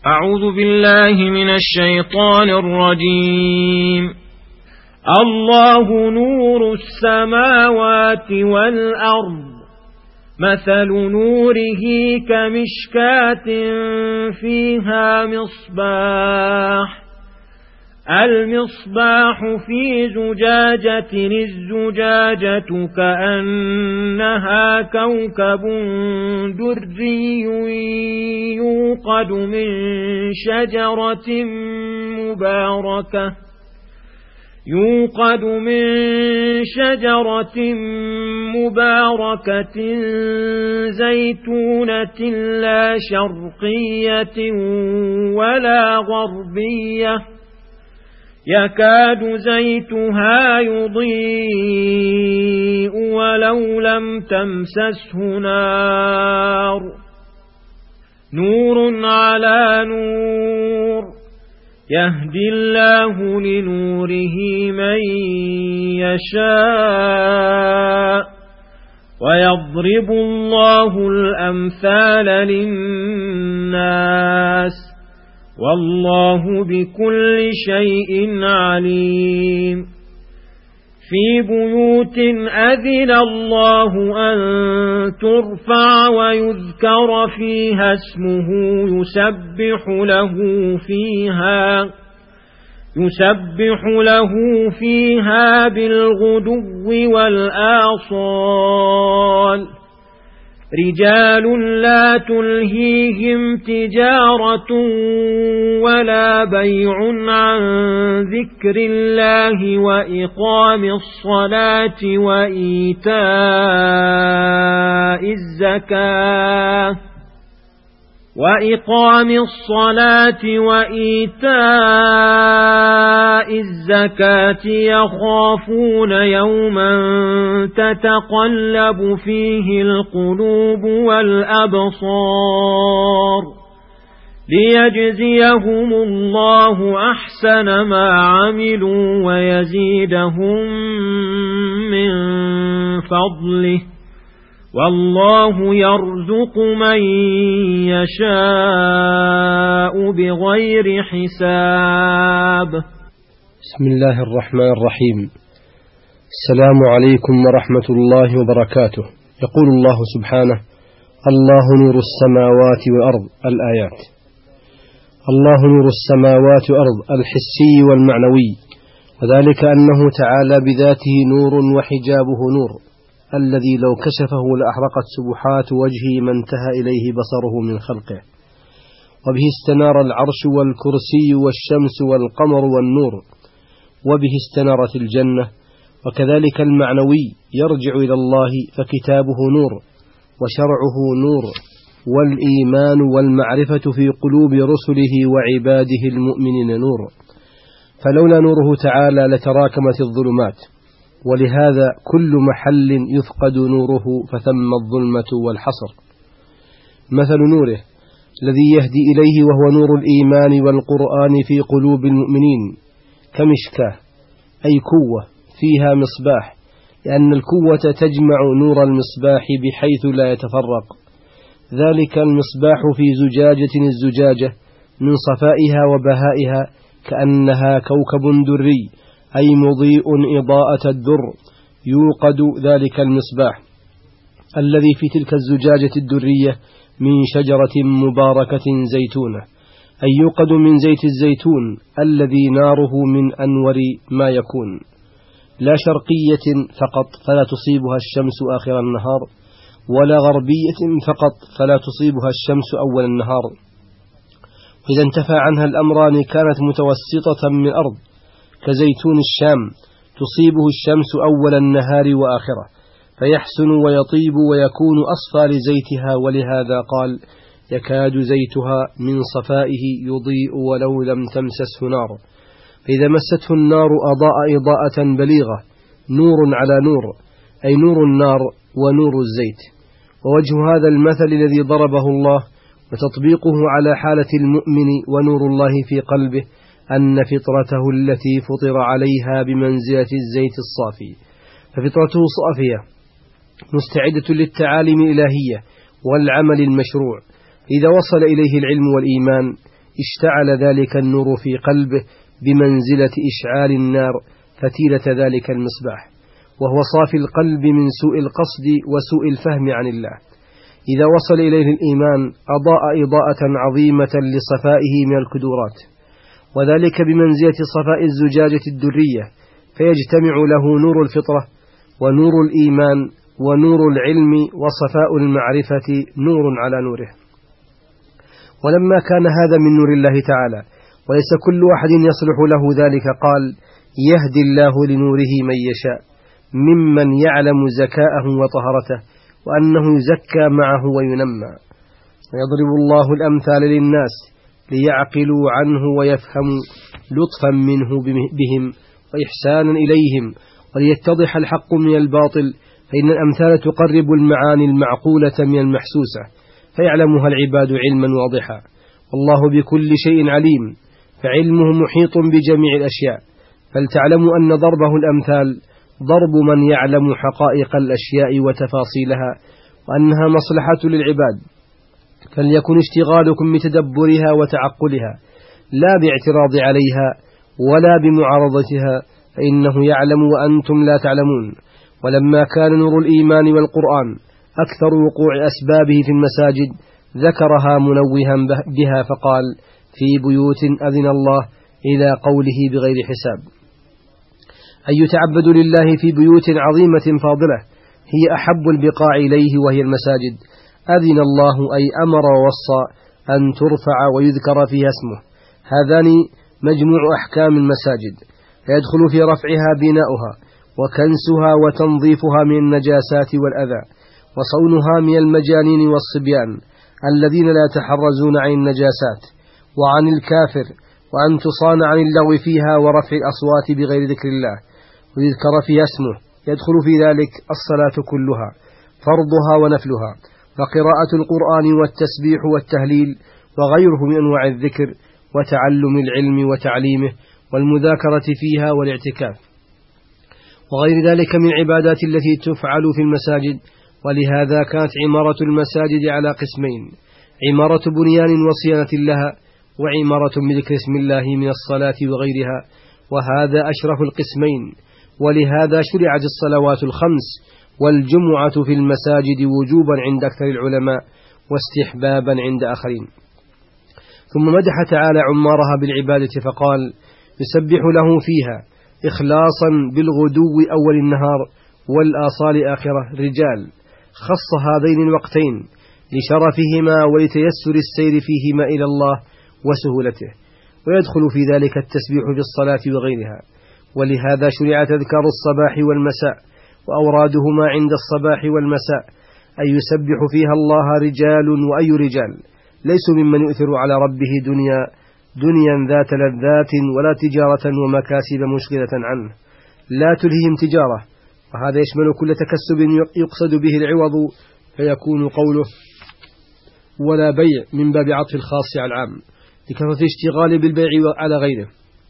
أعوذ بالله من الشيطان الرجيم. الله نور السماوات والأرض، مثل نوره كمشكاة فيها مصباح، المصباح في زجاجة، الزجاجة كأنها كوكب دري يوقد من شجرة مباركة زيتونة لا شرقية ولا غربية، يكاد زيتها يضيء ولو لم تمسسه نار، نور على نور، يهدي الله لنوره من يشاء، ويضرب الله الأمثال للناس، والله بكل شيء عليم. في بيوت أذن الله أن ترفع ويذكر فيها اسمه يسبح له فيها بالغدو والآصال، رجال لا تلهيهم تجارة ولا بيع عن ذكر الله وإقام الصلاة وإيتاء الزكاة، يخافون يوما تتقلب فيه القلوب والأبصار، ليجزيهم الله أحسن ما عملوا ويزيدهم من فضله، والله يرزق من يشاء بغير حساب. بسم الله الرحمن الرحيم. السلام عليكم ورحمة الله وبركاته. يقول الله سبحانه: الله نور السماوات والأرض. الآيات. الله نور السماوات والأرض الحسي والمعنوي، وذلك أنه تعالى بذاته نور وحجابه نور، الذي لو كشفه لأحرقت سبحات وجهه ما انتهى إليه بصره من خلقه، وبه استنار العرش والكرسي والشمس والقمر والنور، وبه استنارت الجنة. وكذلك المعنوي يرجع إلى الله، فكتابه نور وشرعه نور، والإيمان والمعرفة في قلوب رسله وعباده المؤمنين نور، فلولا نوره تعالى لتراكمت الظلمات، ولهذا كل محل يفقد نوره فثم الظلمة والحصر. مثل نوره الذي يهدي إليه وهو نور الإيمان والقرآن في قلوب المؤمنين كمشكاة، أي كوة فيها مصباح، لأن الكوة تجمع نور المصباح بحيث لا يتفرق. ذلك المصباح في زجاجة، الزجاجة من صفائها وبهائها كأنها كوكب دري، أي مضيء إضاءة الدر، يوقد ذلك المصباح الذي في تلك الزجاجة الدرية من شجرة مباركة زيتونة، أي يوقد من زيت الزيتون الذي ناره من أنور ما يكون، لا شرقية فقط فلا تصيبها الشمس آخر النهار، ولا غربية فقط فلا تصيبها الشمس أول النهار، وإذا انتفى عنها الأمران كانت متوسطة من الأرض، كزيتون الشام تصيبه الشمس أول النهار وآخره، فيحسن ويطيب ويكون أصفى لزيتها، ولهذا قال: يكاد زيتها من صفائه يضيء ولو لم تمسسه نار، فإذا مسته النار أضاء إضاءة بليغة، نور على نور، أي نور النار ونور الزيت. ووجه هذا المثل الذي ضربه الله وتطبيقه على حالة المؤمن ونور الله في قلبه أن فطرته التي فطر عليها بمنزلة الزيت الصافي، ففطرته صافية مستعدة للتعاليم الإلهية والعمل المشروع. إذا وصل إليه العلم والإيمان اشتعل ذلك النور في قلبه بمنزلة إشعال النار فتيلة ذلك المصباح، وهو صافي القلب من سوء القصد وسوء الفهم عن الله. إذا وصل إليه الإيمان أضاء إضاءة عظيمة لصفائه من الكدورات، وذلك بمنزلة صفاء الزجاجة الدرية، فيجتمع له نور الفطرة ونور الإيمان ونور العلم وصفاء المعرفة نور على نوره. ولما كان هذا من نور الله تعالى وليس كل أحد يصلح له ذلك، قال: يهدي الله لنوره من يشاء ممن يعلم زكاءه وطهرته وأنه يزكى معه وينمى. ويضرب الله الأمثال للناس ليعقلوا عنه ويفهموا لطفا منه بهم وإحسانا إليهم، وليتضح الحق من الباطل، فإن الأمثال تقرب المعاني المعقولة من المحسوسة فيعلمها العباد علما واضحا. والله بكل شيء عليم، فعلمه محيط بجميع الأشياء، فلتعلموا أن ضربه الأمثال ضرب من يعلم حقائق الأشياء وتفاصيلها وأنها مصلحة للعباد، فليكن اشتغالكم بتدبرها وتعقلها لا باعتراض عليها ولا بمعارضتها، فإنه يعلم وأنتم لا تعلمون. ولما كان نور الإيمان والقرآن أكثر وقوع أسبابه في المساجد ذكرها منوها بها فقال: في بيوت أذن الله إلى قوله بغير حساب، أن يتعبدوا لله في بيوت عظيمة فاضلة هي أحب البقاع إليه وهي المساجد. أذن الله أي أمر ووصى أن ترفع ويذكر فيها اسمه. هذان مجموع أحكام المساجد، فيدخل في رفعها بناؤها وكنسها وتنظيفها من النجاسات والأذى، وصونها من المجانين والصبيان الذين لا يتحرزون عن النجاسات وعن الكافر، وأن تصان عن اللغو فيها ورفع الأصوات بغير ذكر الله ويذكر فيها اسمه. يدخل في ذلك الصلاة كلها فرضها ونفلها، وقراءة القرآن والتسبيح والتهليل وغيره من أنواع الذكر، وتعلم العلم وتعليمه والمذاكرة فيها والاعتكاف وغير ذلك من العبادات التي تفعل في المساجد. ولهذا كانت عمارة المساجد على قسمين: عمارة بنيان وصيانة لها، وعمارة بذكر اسم الله من الصلاة وغيرها، وهذا أشرف القسمين. ولهذا شرعت الصلوات الخمس والجمعة في المساجد وجوبا عند أكثر العلماء واستحبابا عند آخرين. ثم مدح تعالى عمارها بالعبادة فقال: يسبح له فيها إخلاصا بالغدو أول النهار والآصال آخرة رجال، خص هذين الوقتين لشرفهما ولتيسر السير فيهما إلى الله وسهولته، ويدخل في ذلك التسبيح في الصلاة وغيرها. ولهذا شرع تذكار الصباح والمساء، وأورادهما عند الصباح والمساء أن يسبح فيها الله رجال، وأي رجال ليسوا ممن يؤثر على ربه دنيا ذات لذات ولا تجارة ومكاسب مشغلة عنه لا تلههم تجارة، وهذا يشمل كل تكسب يقصد به العوض، فيكون قوله ولا بيع من باب عطف الخاص على العام لكثرة الاشتغال بالبيع على غيره.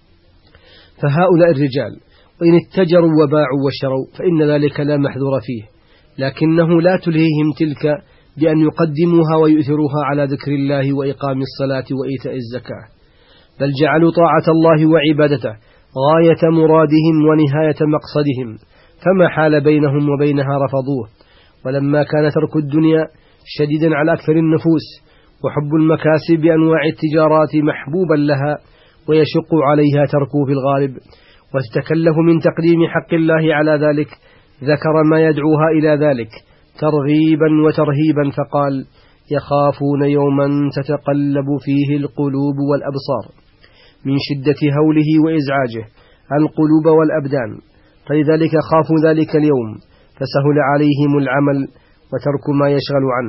فهؤلاء الرجال وإن اتجروا وباعوا وشروا فإن ذلك لا محذور فيه، لكنه لا تلهيهم تلك بأن يقدموها ويؤثروها على ذكر الله وإقام الصلاة وإيتاء الزكاة، بل جعلوا طاعة الله وعبادته غاية مرادهم ونهاية مقصدهم، فما حال بينهم وبينها رفضوه. ولما كان ترك الدنيا شديدا على أكثر النفوس وحب المكاسب بأنواع التجارات محبوبا لها ويشق عليها تركه في الغالب، وتتكلف من تقديم حق الله على ذلك، ذكر ما يدعوها إلى ذلك ترغيبا وترهيبا فقال: يخافون يوما تتقلب فيه القلوب والأبصار، من شدة هوله وإزعاجه القلوب والأبدان، فلذلك خافوا ذلك اليوم فسهل عليهم العمل وترك ما يشغل عنه،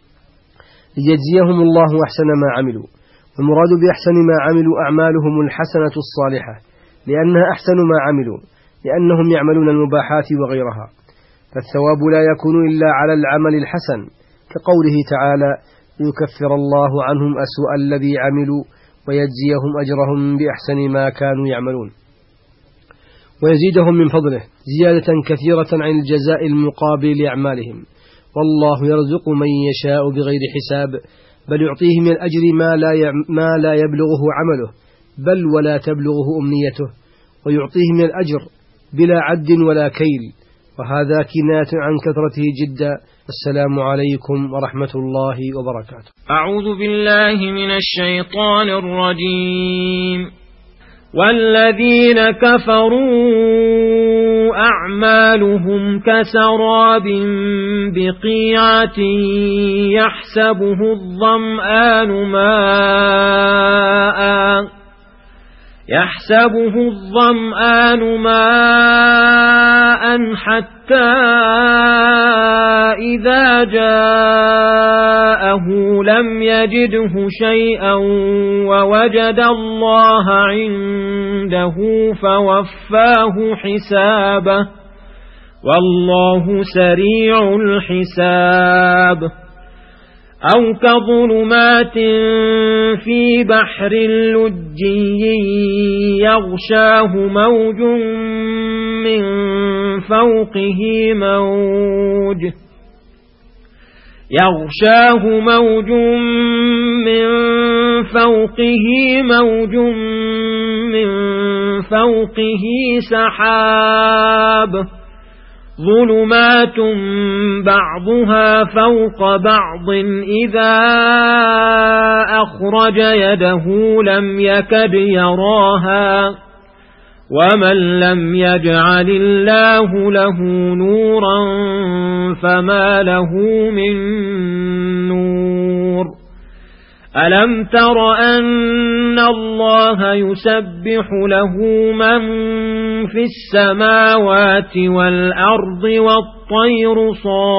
ليجزيهم الله أحسن ما عملوا. والمراد بأحسن ما عملوا أعمالهم الحسنة الصالحة، لأنها أحسن ما عملوا، لأنهم يعملون المباحات وغيرها، فالثواب لا يكون إلا على العمل الحسن، كقوله تعالى: يكفر الله عنهم أسوأ الذي عملوا ويجزيهم أجرهم بأحسن ما كانوا يعملون، ويزيدهم من فضله زيادة كثيرة عن الجزاء المقابل لأعمالهم. والله يرزق من يشاء بغير حساب، بل يعطيه من الأجر ما لا يبلغه عمله بل ولا تبلغه أمنيته، ويعطيه من الأجر بلا عد ولا كيل، وهذا كناية عن كثرته جدا. السلام عليكم ورحمة الله وبركاته. أعوذ بالله من الشيطان الرجيم. والذين كفروا أعمالهم كسراب بقيعة يحسبه الظمآن ماء حتى إذا جاءه لم يجده شيئا ووجد الله عنده فوفاه حسابه والله سريع الحساب. أو كظلمات في بحر لجي يغشاه موج من فوقه سحاب ظلمات بعضها فوق بعض إذا أخرج يده لم يكد يراها ومن لم يجعل الله له نورا فما له من نور. ألم تر أن الله يسبح له من في السماوات والأرض والطير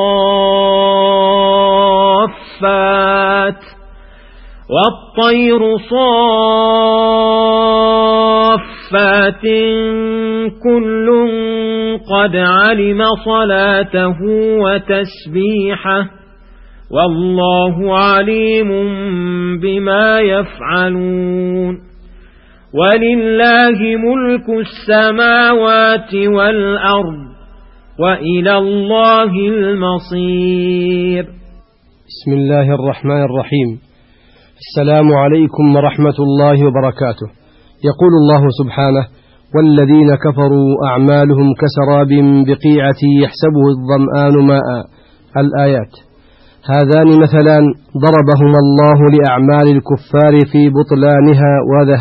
صافات كل قد علم صلاته وتسبيحه والله عليم بما يفعلون. ولله ملك السماوات والأرض وإلى الله المصير. بسم الله الرحمن الرحيم. السلام عليكم ورحمة الله وبركاته. يقول الله سبحانه: والذين كفروا أعمالهم كسراب بقيعة يحسبه الظمآن ماء. الآيات. هذان مثلان ضربهما الله لأعمال الكفار في بطلانها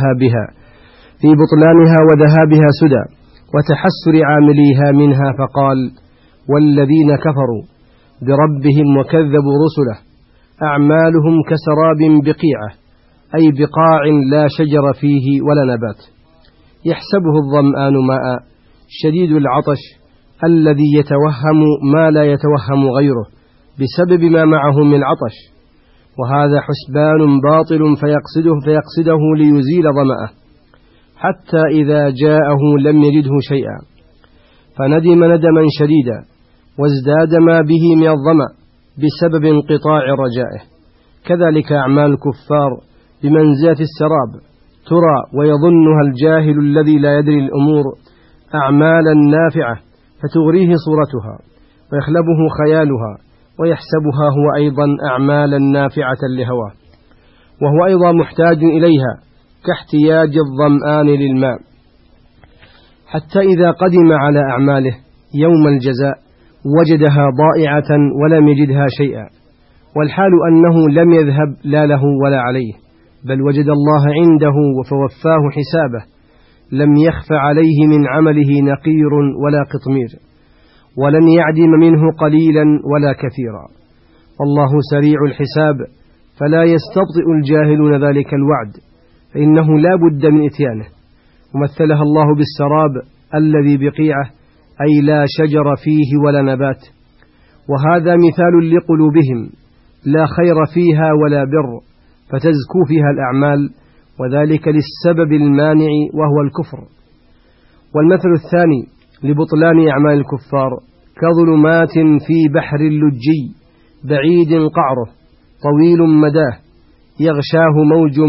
وذهابها سدى وتحسر عامليها منها، فقال: والذين كفروا بربهم وكذبوا رسله أعمالهم كسراب بقيعة، أي بقاع لا شجر فيه ولا نبات، يحسبه الظمآن ماء، شديد العطش الذي يتوهم ما لا يتوهم غيره بسبب ما معه من عطش، وهذا حسبان باطل فيقصده ليزيل ظمأه، حتى إذا جاءه لم يجده شيئا فندم ندما شديدا وازداد ما به من الظمأ بسبب انقطاع رجائه. كذلك أعمال الكفار بمنزلة السراب ترى ويظنها الجاهل الذي لا يدري الأمور أعمالا نافعة فتغريه صورتها ويخلبه خيالها ويحسبها هو أيضا أعمالا نافعة لهواه، وهو أيضا محتاج إليها كاحتياج الظمآن للماء، حتى إذا قدم على أعماله يوم الجزاء وجدها ضائعة ولم يجدها شيئا، والحال أنه لم يذهب لا له ولا عليه، بل وجد الله عنده فوفاه حسابه، لم يخف عليه من عمله نقير ولا قطمير، ولن يعدم منه قليلا ولا كثيرا، والله سريع الحساب، فلا يستبطئ الجاهلون ذلك الوعد، فإنه لا بد من إتيانه. ومثلها الله بالسراب الذي بقيعه، أي لا شجر فيه ولا نبات، وهذا مثال لقلوبهم لا خير فيها ولا بر، فتزكو فيها الأعمال، وذلك للسبب المانع وهو الكفر. والمثل الثاني لبطلان أعمال الكفار كظلمات في بحر لجي بعيد قعره طويل مداه يغشاه موج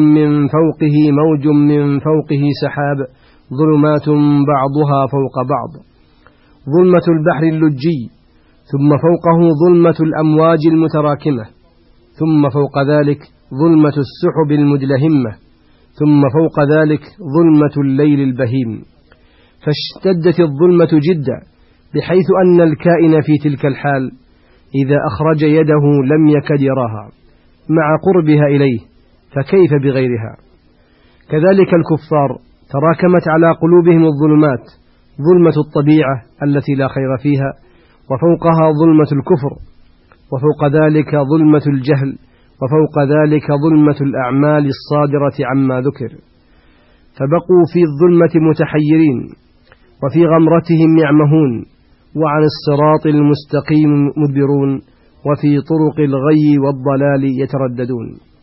من فوقه سحاب ظلمات بعضها فوق بعض، ظلمة البحر اللجي، ثم فوقه ظلمة الأمواج المتراكمة، ثم فوق ذلك ظلمة السحب المدلهمة، ثم فوق ذلك ظلمة الليل البهيم. فاشتدت الظلمة جدا، بحيث أن الكائن في تلك الحال إذا أخرج يده لم يكد يراها مع قربها إليه، فكيف بغيرها؟ كذلك الكفار تراكمت على قلوبهم الظلمات، ظلمة الطبيعة التي لا خير فيها، وفوقها ظلمة الكفر، وفوق ذلك ظلمة الجهل، وفوق ذلك ظلمة الأعمال الصادرة عما ذكر، فبقوا في الظلمة متحيرين، وفي غمرتهم يعمهون، وعن الصراط المستقيم مدبرون، وفي طرق الغي والضلال يترددون.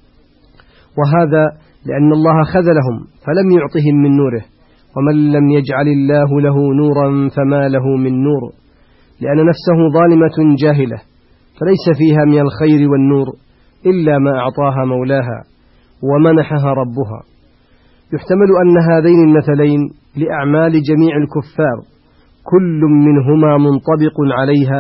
وهذا لأن الله خذلهم فلم يعطهم من نوره، ومن لم يجعل الله له نورا فما له من نور، لأن نفسه ظالمة جاهلة، فليس فيها من الخير والنور إلا ما أعطاها مولاها ومنحها ربها. يحتمل أن هذين المثلين لأعمال جميع الكفار كل منهما منطبق عليها،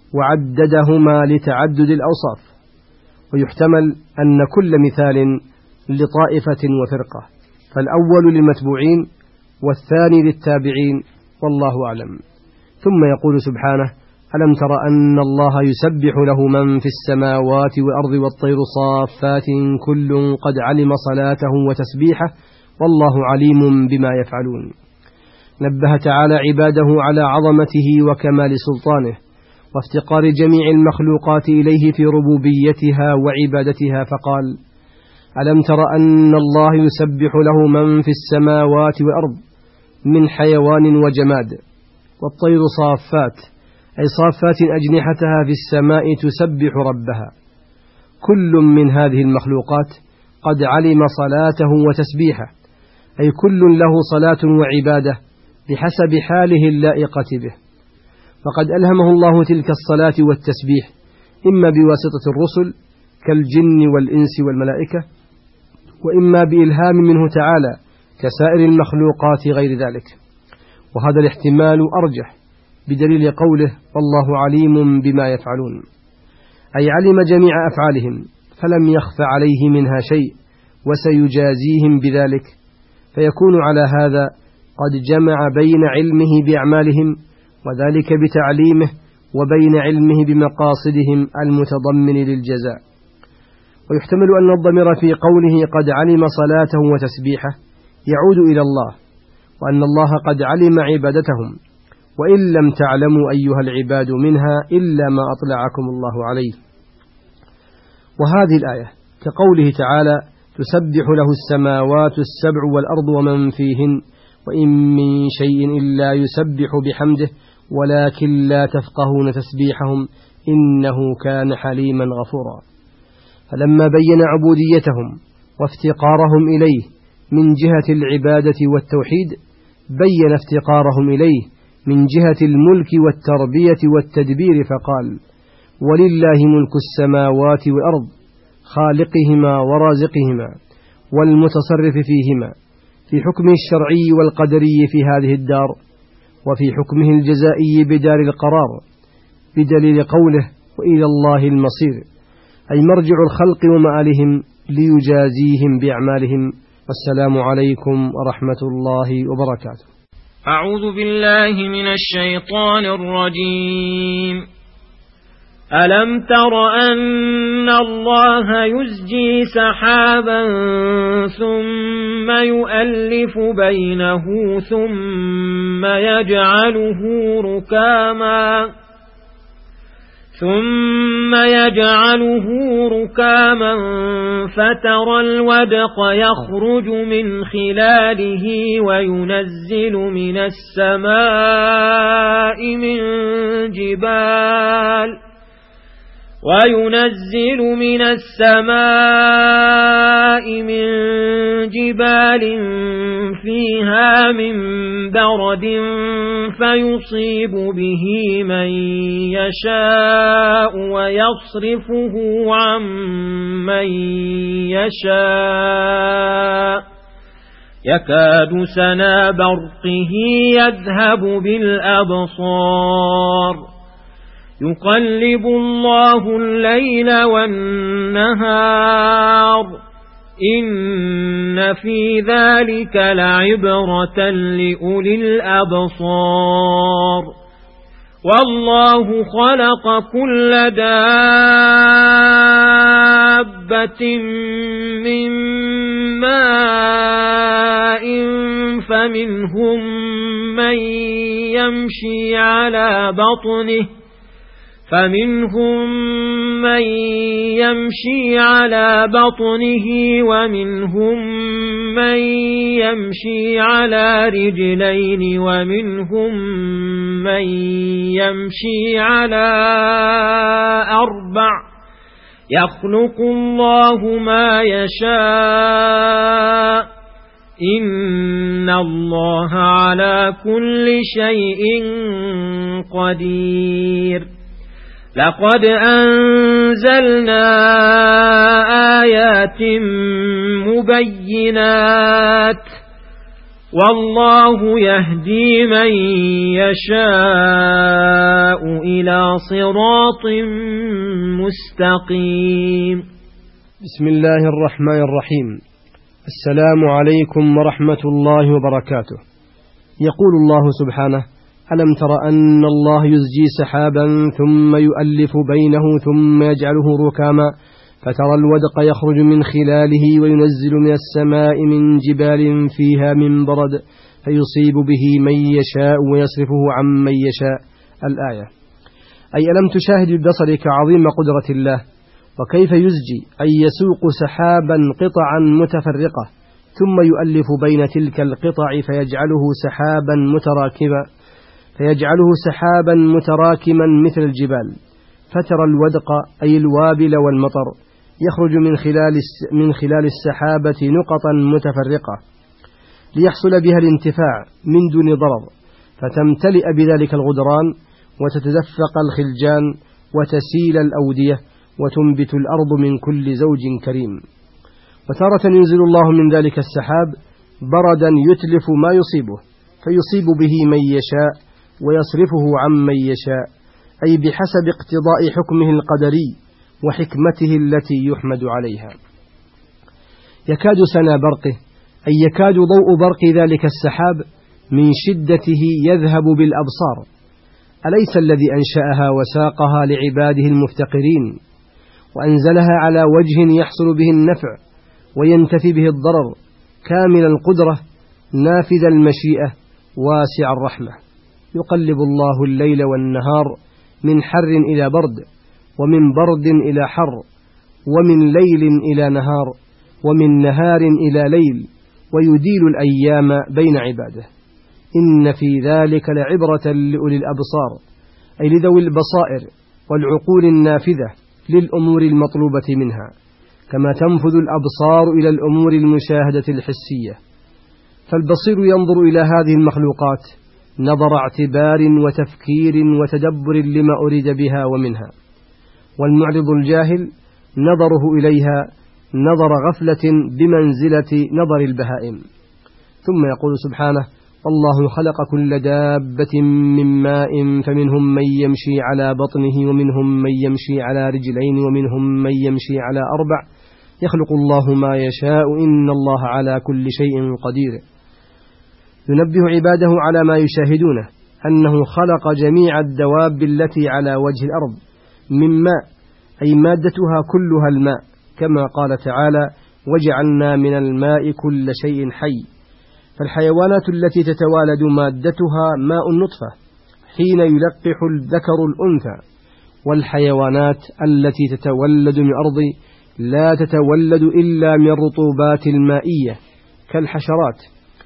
وعددهما لتعدد الأوصاف، ويحتمل أن كل مثال لطائفة وفرقة، فالأول للمتبوعين والثاني للتابعين، والله أعلم. ثم يقول سبحانه: ألم تر أن الله يسبح له من في السماوات والأرض والطير صافات كل قد علم صلاته وتسبيحه والله عليم بما يفعلون. نبه تعالى عباده على عظمته وكمال سلطانه وافتقار جميع المخلوقات إليه في ربوبيتها وعبادتها، فقال: ألم تر أن الله يسبح له من في السماوات والأرض من حيوان وجماد، والطير صافات أي صافات أجنحتها في السماء تسبح ربها. كل من هذه المخلوقات قد علم صلاته وتسبيحه، أي كل له صلاة وعبادة بحسب حاله اللائقة به، فقد ألهمه الله تلك الصلاة والتسبيح إما بواسطة الرسل كالجن والإنس والملائكة، وإما بإلهام منه تعالى كسائر المخلوقات غير ذلك، وهذا الاحتمال أرجح بدليل قوله: والله عليم بما يفعلون، أي علم جميع أفعالهم فلم يخف عليه منها شيء، وسيجازيهم بذلك، فيكون على هذا قد جمع بين علمه بأعمالهم وذلك بتعليمه، وبين علمه بمقاصدهم المتضمن للجزاء. ويحتمل أن الضمير في قوله قد علم صلاته وتسبيحه يعود إلى الله، وأن الله قد علم عبادتهم، وإن لم تعلموا أيها العباد منها إلا ما أطلعكم الله عليه. وهذه الآية كقوله تعالى: تسبح له السماوات السبع والأرض ومن فيهن وإن من شيء إلا يسبح بحمده ولكن لا تفقهون تسبيحهم إنه كان حليما غفورا. فلما بين عبوديتهم وافتقارهم إليه من جهة العبادة والتوحيد، بين افتقارهم إليه من جهة الملك والتربية والتدبير، فقال: ولله ملك السماوات والأرض خالقهما ورازقهما والمتصرف فيهما، في حكمه الشرعي والقدري في هذه الدار، وفي حكمه الجزائي بدار القرار، بدليل قوله: وإلى الله المصير، أي مرجع الخلق ومآلهم ليجازيهم بأعمالهم. والسلام عليكم ورحمة الله وبركاته. أعوذ بالله من الشيطان الرجيم. ألم تر أن الله يزجي سحابا ثم يؤلف بينه ثم يجعله ركاما فترى الودق يخرج من خلاله وينزل من السماء من جبال فيها من برد فيصيب به من يشاء ويصرفه عن من يشاء يكاد سنا برقه يذهب بالأبصار يقلب الله الليل والنهار إن في ذلك لعبرة لأولي الأبصار والله خلق كل دابة من ماء فمنهم من يمشي على بطنه ومنهم من يمشي على رجلين ومنهم من يمشي على 4 يخلق الله ما يشاء إن الله على كل شيء قدير لقد أنزلنا آيات مبينات والله يهدي من يشاء إلى صراط مستقيم. بسم الله الرحمن الرحيم. السلام عليكم ورحمة الله وبركاته. يقول الله سبحانه: ألم تر أن الله يزجي سحابا ثم يؤلف بينه ثم يجعله ركاما فترى الودق يخرج من خلاله وينزل من السماء من جبال فيها من برد فيصيب به من يشاء ويصرفه عن من يشاء. الآية. أي ألم تشاهد ببصرك عظيم قدرة الله وكيف يزجي أي يسوق سحابا قطعا متفرقة ثم يؤلف بين تلك القطع فيجعله سحابا متراكما مثل الجبال فترى الودق أي الوابل والمطر يخرج من خلال السحابة نقطا متفرقة ليحصل بها الانتفاع من دون ضرر فتمتلئ بذلك الغدران وتتدفق الخلجان وتسيل الأودية وتنبت الأرض من كل زوج كريم. وتارة ينزل الله من ذلك السحاب بردا يتلف ما يصيبه فيصيب به من يشاء ويصرفه عن من يشاء أي بحسب اقتضاء حكمه القدري وحكمته التي يحمد عليها. يكاد سنا برقه أي يكاد ضوء برق ذلك السحاب من شدته يذهب بالأبصار. أليس الذي أنشأها وساقها لعباده المفتقرين وأنزلها على وجه يحصل به النفع وينتفي به الضرر كامل القدرة نافذ المشيئة واسع الرحمة. يقلب الله الليل والنهار من حر إلى برد ومن برد إلى حر ومن ليل إلى نهار ومن نهار إلى ليل ويديل الأيام بين عباده. إن في ذلك لعبرة لأولي الأبصار أي لذوي البصائر والعقول النافذة للأمور المطلوبة منها كما تنفذ الأبصار إلى الأمور المشاهدة الحسية. فالبصير ينظر إلى هذه المخلوقات نظر اعتبار وتفكير وتدبر لما أريد بها ومنها، والمعرض الجاهل نظره إليها نظر غفلة بمنزلة نظر البهائم. ثم يقول سبحانه: والله خلق كل دابة من ماء فمنهم من يمشي على بطنه ومنهم من يمشي على رجلين ومنهم من يمشي على 4 يخلق الله ما يشاء إن الله على كل شيء قدير. ينبه عباده على ما يشاهدونه أنه خلق جميع الدواب التي على وجه الأرض من ماء أي مادتها كلها الماء كما قال تعالى: وجعلنا من الماء كل شيء حي. فالحيوانات التي تتوالد مادتها ماء النطفة حين يلقح الذكر الأنثى، والحيوانات التي تتولد من أرض لا تتولد إلا من الرطوبات المائية كالحشرات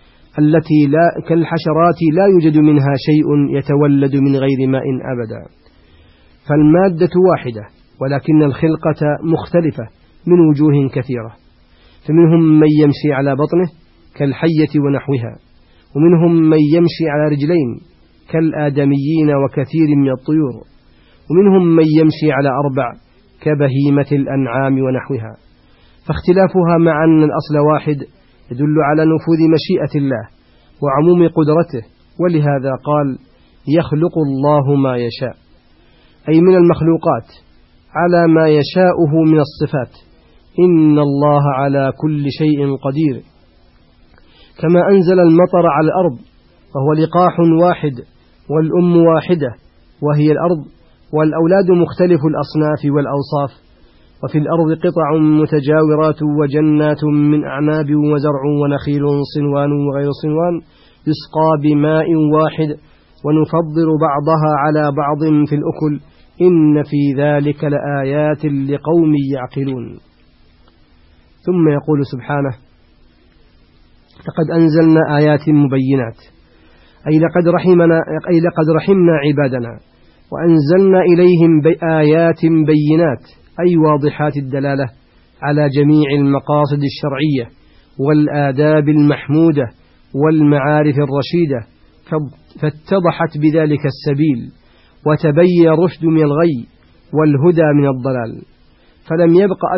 لا يوجد منها شيء يتولد من غير ماء أبدا. فالمادة واحدة ولكن الخلقة مختلفة من وجوه كثيرة، فمنهم من يمشي على بطنه كالحية ونحوها، ومنهم من يمشي على رجلين كالآدميين وكثير من الطيور، ومنهم من يمشي على 4 كبهيمة الأنعام ونحوها. فاختلافها مع أن الأصل واحد يدل على نفوذ مشيئة الله وعموم قدرته، ولهذا قال: يخلق الله ما يشاء. أي من المخلوقات على ما يشاءه من الصفات. إن الله على كل شيء قدير. كما أنزل المطر على الأرض وهو لقاح واحد والأم واحدة وهي الأرض، والأولاد مختلف الأصناف والأوصاف، وفي الأرض قطع متجاورات وجنات من أعناب وزرع ونخيل صنوان وغير صنوان يسقى بماء واحد ونفضل بعضها على بعض في الأكل إن في ذلك لآيات لقوم يعقلون. ثم يقول سبحانه: لقد أنزلنا آيات مبينات، أي لقد رحمنا عبادنا وأنزلنا إليهم آيات بينات، أي واضحات الدلالة على جميع المقاصد الشرعية والآداب المحمودة والمعارف الرشيدة، فاتضحت بذلك السبيل وتبين الرشد من الغي والهدى من الضلال، فلم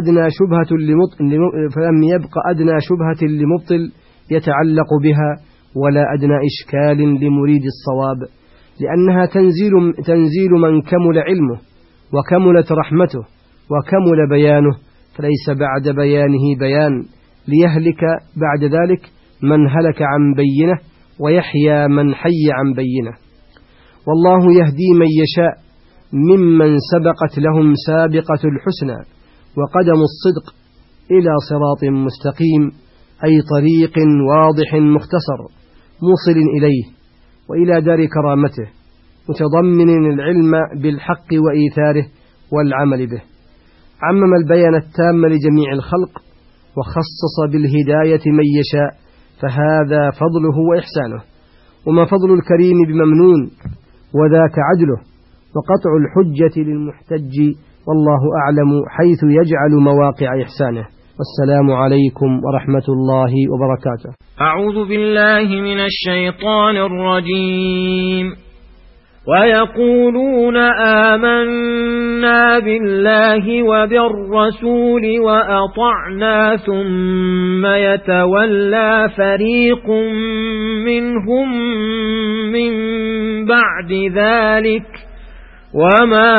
يبق أدنى شبهة لمبطل يتعلق بها ولا أدنى إشكال لمريد الصواب، لأنها تنزيل من كمل علمه وكملت رحمته وكمل بيانه، فليس بعد بيانه بيان، ليهلك بعد ذلك من هلك عن بينه ويحيى من حي عن بينه. والله يهدي من يشاء ممن سبقت لهم سابقة الحسنى وقدم الصدق إلى صراط مستقيم، أي طريق واضح مختصر موصل إليه وإلى دار كرامته، متضمن العلم بالحق وإيثاره والعمل به. عمم البيان التام لجميع الخلق وخصص بالهداية من يشاء، فهذا فضله وإحسانه، وما فضل الكريم بممنون وذاك عدله وقطع الحجة للمحتج، والله أعلم حيث يجعل مواقع إحسانه. والسلام عليكم ورحمة الله وبركاته. أعوذ بالله من الشيطان الرجيم. ويقولون آمنا بالله وبالرسول وأطعنا ثم يتولى فريق منهم من بعد ذلك وما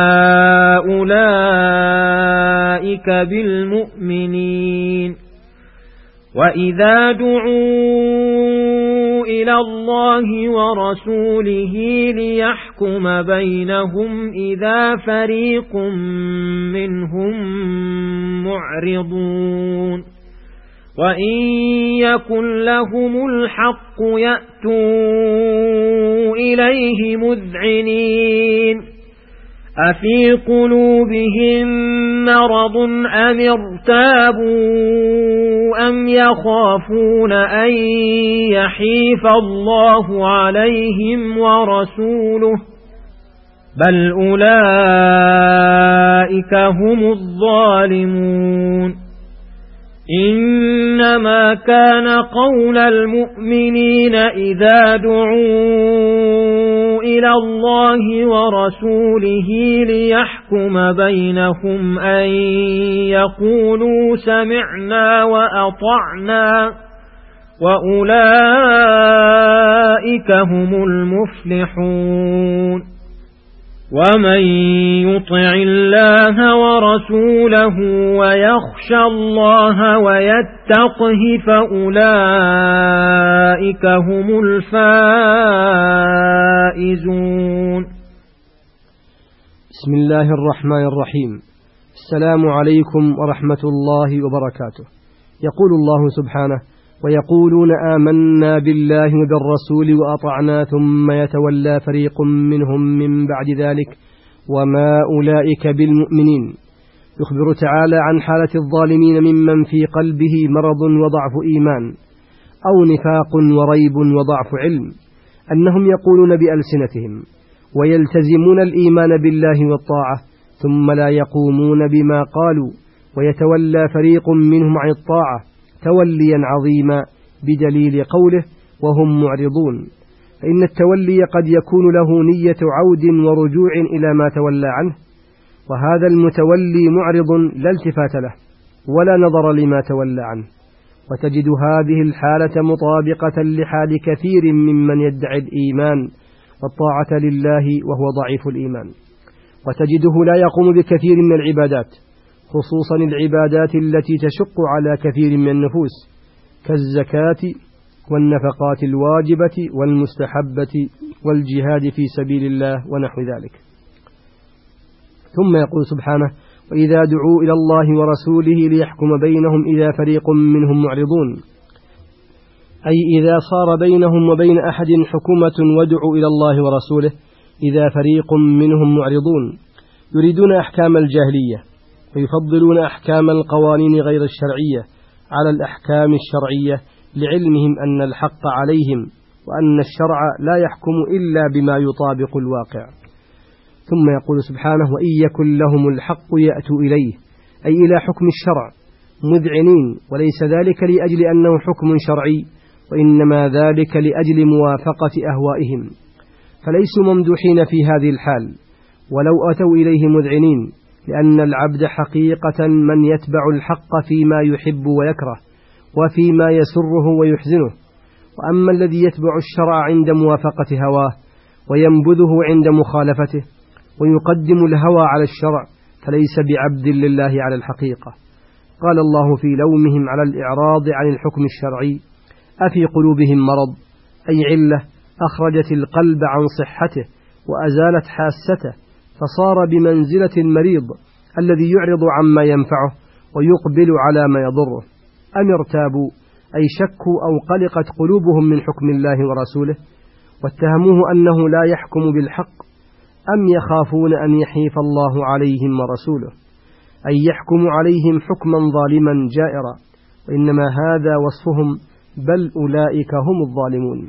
أولئك بالمؤمنين. وإذا دعوا إلى الله ورسوله ليحكم بينهم إذا فريق منهم معرضون. وإن يكن لهم الحق يأتوا إليه مذعنين. أفي قلوبهم مرض أم ارتابوا أم يخافون أن يحيف الله عليهم ورسوله بل أولئك هم الظالمون. إنما كان قول المؤمنين إذا دعوا إلى الله ورسوله ليحكم بينهم أن يقولوا سمعنا وأطعنا وأولئك هم المفلحون. ومن يطع الله ورسوله ويخشى الله ويتقه فأولئك هم الفائزون. بسم الله الرحمن الرحيم. السلام عليكم ورحمة الله وبركاته. يقول الله سبحانه: ويقولون آمنا بالله وبالرسول وأطعنا ثم يتولى فريق منهم من بعد ذلك وما أولئك بالمؤمنين. يخبر تعالى عن حالة الظالمين ممن في قلبه مرض وضعف إيمان أو نفاق وريب وضعف علم، أنهم يقولون بألسنتهم ويلتزمون الإيمان بالله والطاعة ثم لا يقومون بما قالوا، ويتولى فريق منهم عن الطاعة توليا عظيما بدليل قوله وهم معرضون. فإن التولي قد يكون له نية عود ورجوع إلى ما تولى عنه، وهذا المتولي معرض لا التفات له ولا نظر لما تولى عنه، وتجد هذه الحالة مطابقة لحال كثير ممن يدعي الإيمان والطاعة لله وهو ضعيف الإيمان. وتجده لا يقوم بكثير من العبادات، خصوصا العبادات التي تشق على كثير من النفوس كالزكاة والنفقات الواجبة والمستحبة والجهاد في سبيل الله ونحو ذلك. ثم يقول سبحانه: وإذا دعوا إلى الله ورسوله ليحكم بينهم إذا فريق منهم معرضون، أي إذا صار بينهم وبين أحد حكومة ودعوا إلى الله ورسوله إذا فريق منهم معرضون، يريدون أحكام الجاهلية ويفضلون أحكام القوانين غير الشرعية على الأحكام الشرعية لعلمهم أن الحق عليهم وأن الشرع لا يحكم إلا بما يطابق الواقع. ثم يقول سبحانه: وإن يكن لهم الحق يأتوا إليه، أي إلى حكم الشرع مذعنين، وليس ذلك لأجل أنه حكم شرعي، وإنما ذلك لأجل موافقة أهوائهم، فليسوا ممدوحين في هذه الحال ولو أتوا إليه مذعنين، لأن العبد حقيقة من يتبع الحق فيما يحب ويكره وفيما يسره ويحزنه. وأما الذي يتبع الشرع عند موافقة هواه وينبذه عند مخالفته ويقدم الهوى على الشرع فليس بعبد لله على الحقيقة. قال الله في لومهم على الإعراض عن الحكم الشرعي: أفي قلوبهم مرض، أي علة أخرجت القلب عن صحته وأزالت حاسته، فصار بمنزلة المريض الذي يعرض عما ينفعه ويقبل على ما يضره. أم ارتابوا، أي شكوا أو قلقت قلوبهم من حكم الله ورسوله واتهموه أنه لا يحكم بالحق، أم يخافون أن يحيف الله عليهم ورسوله، أي يحكم عليهم حكما ظالما جائرا، وإنما هذا وصفهم، بل أولئك هم الظالمون.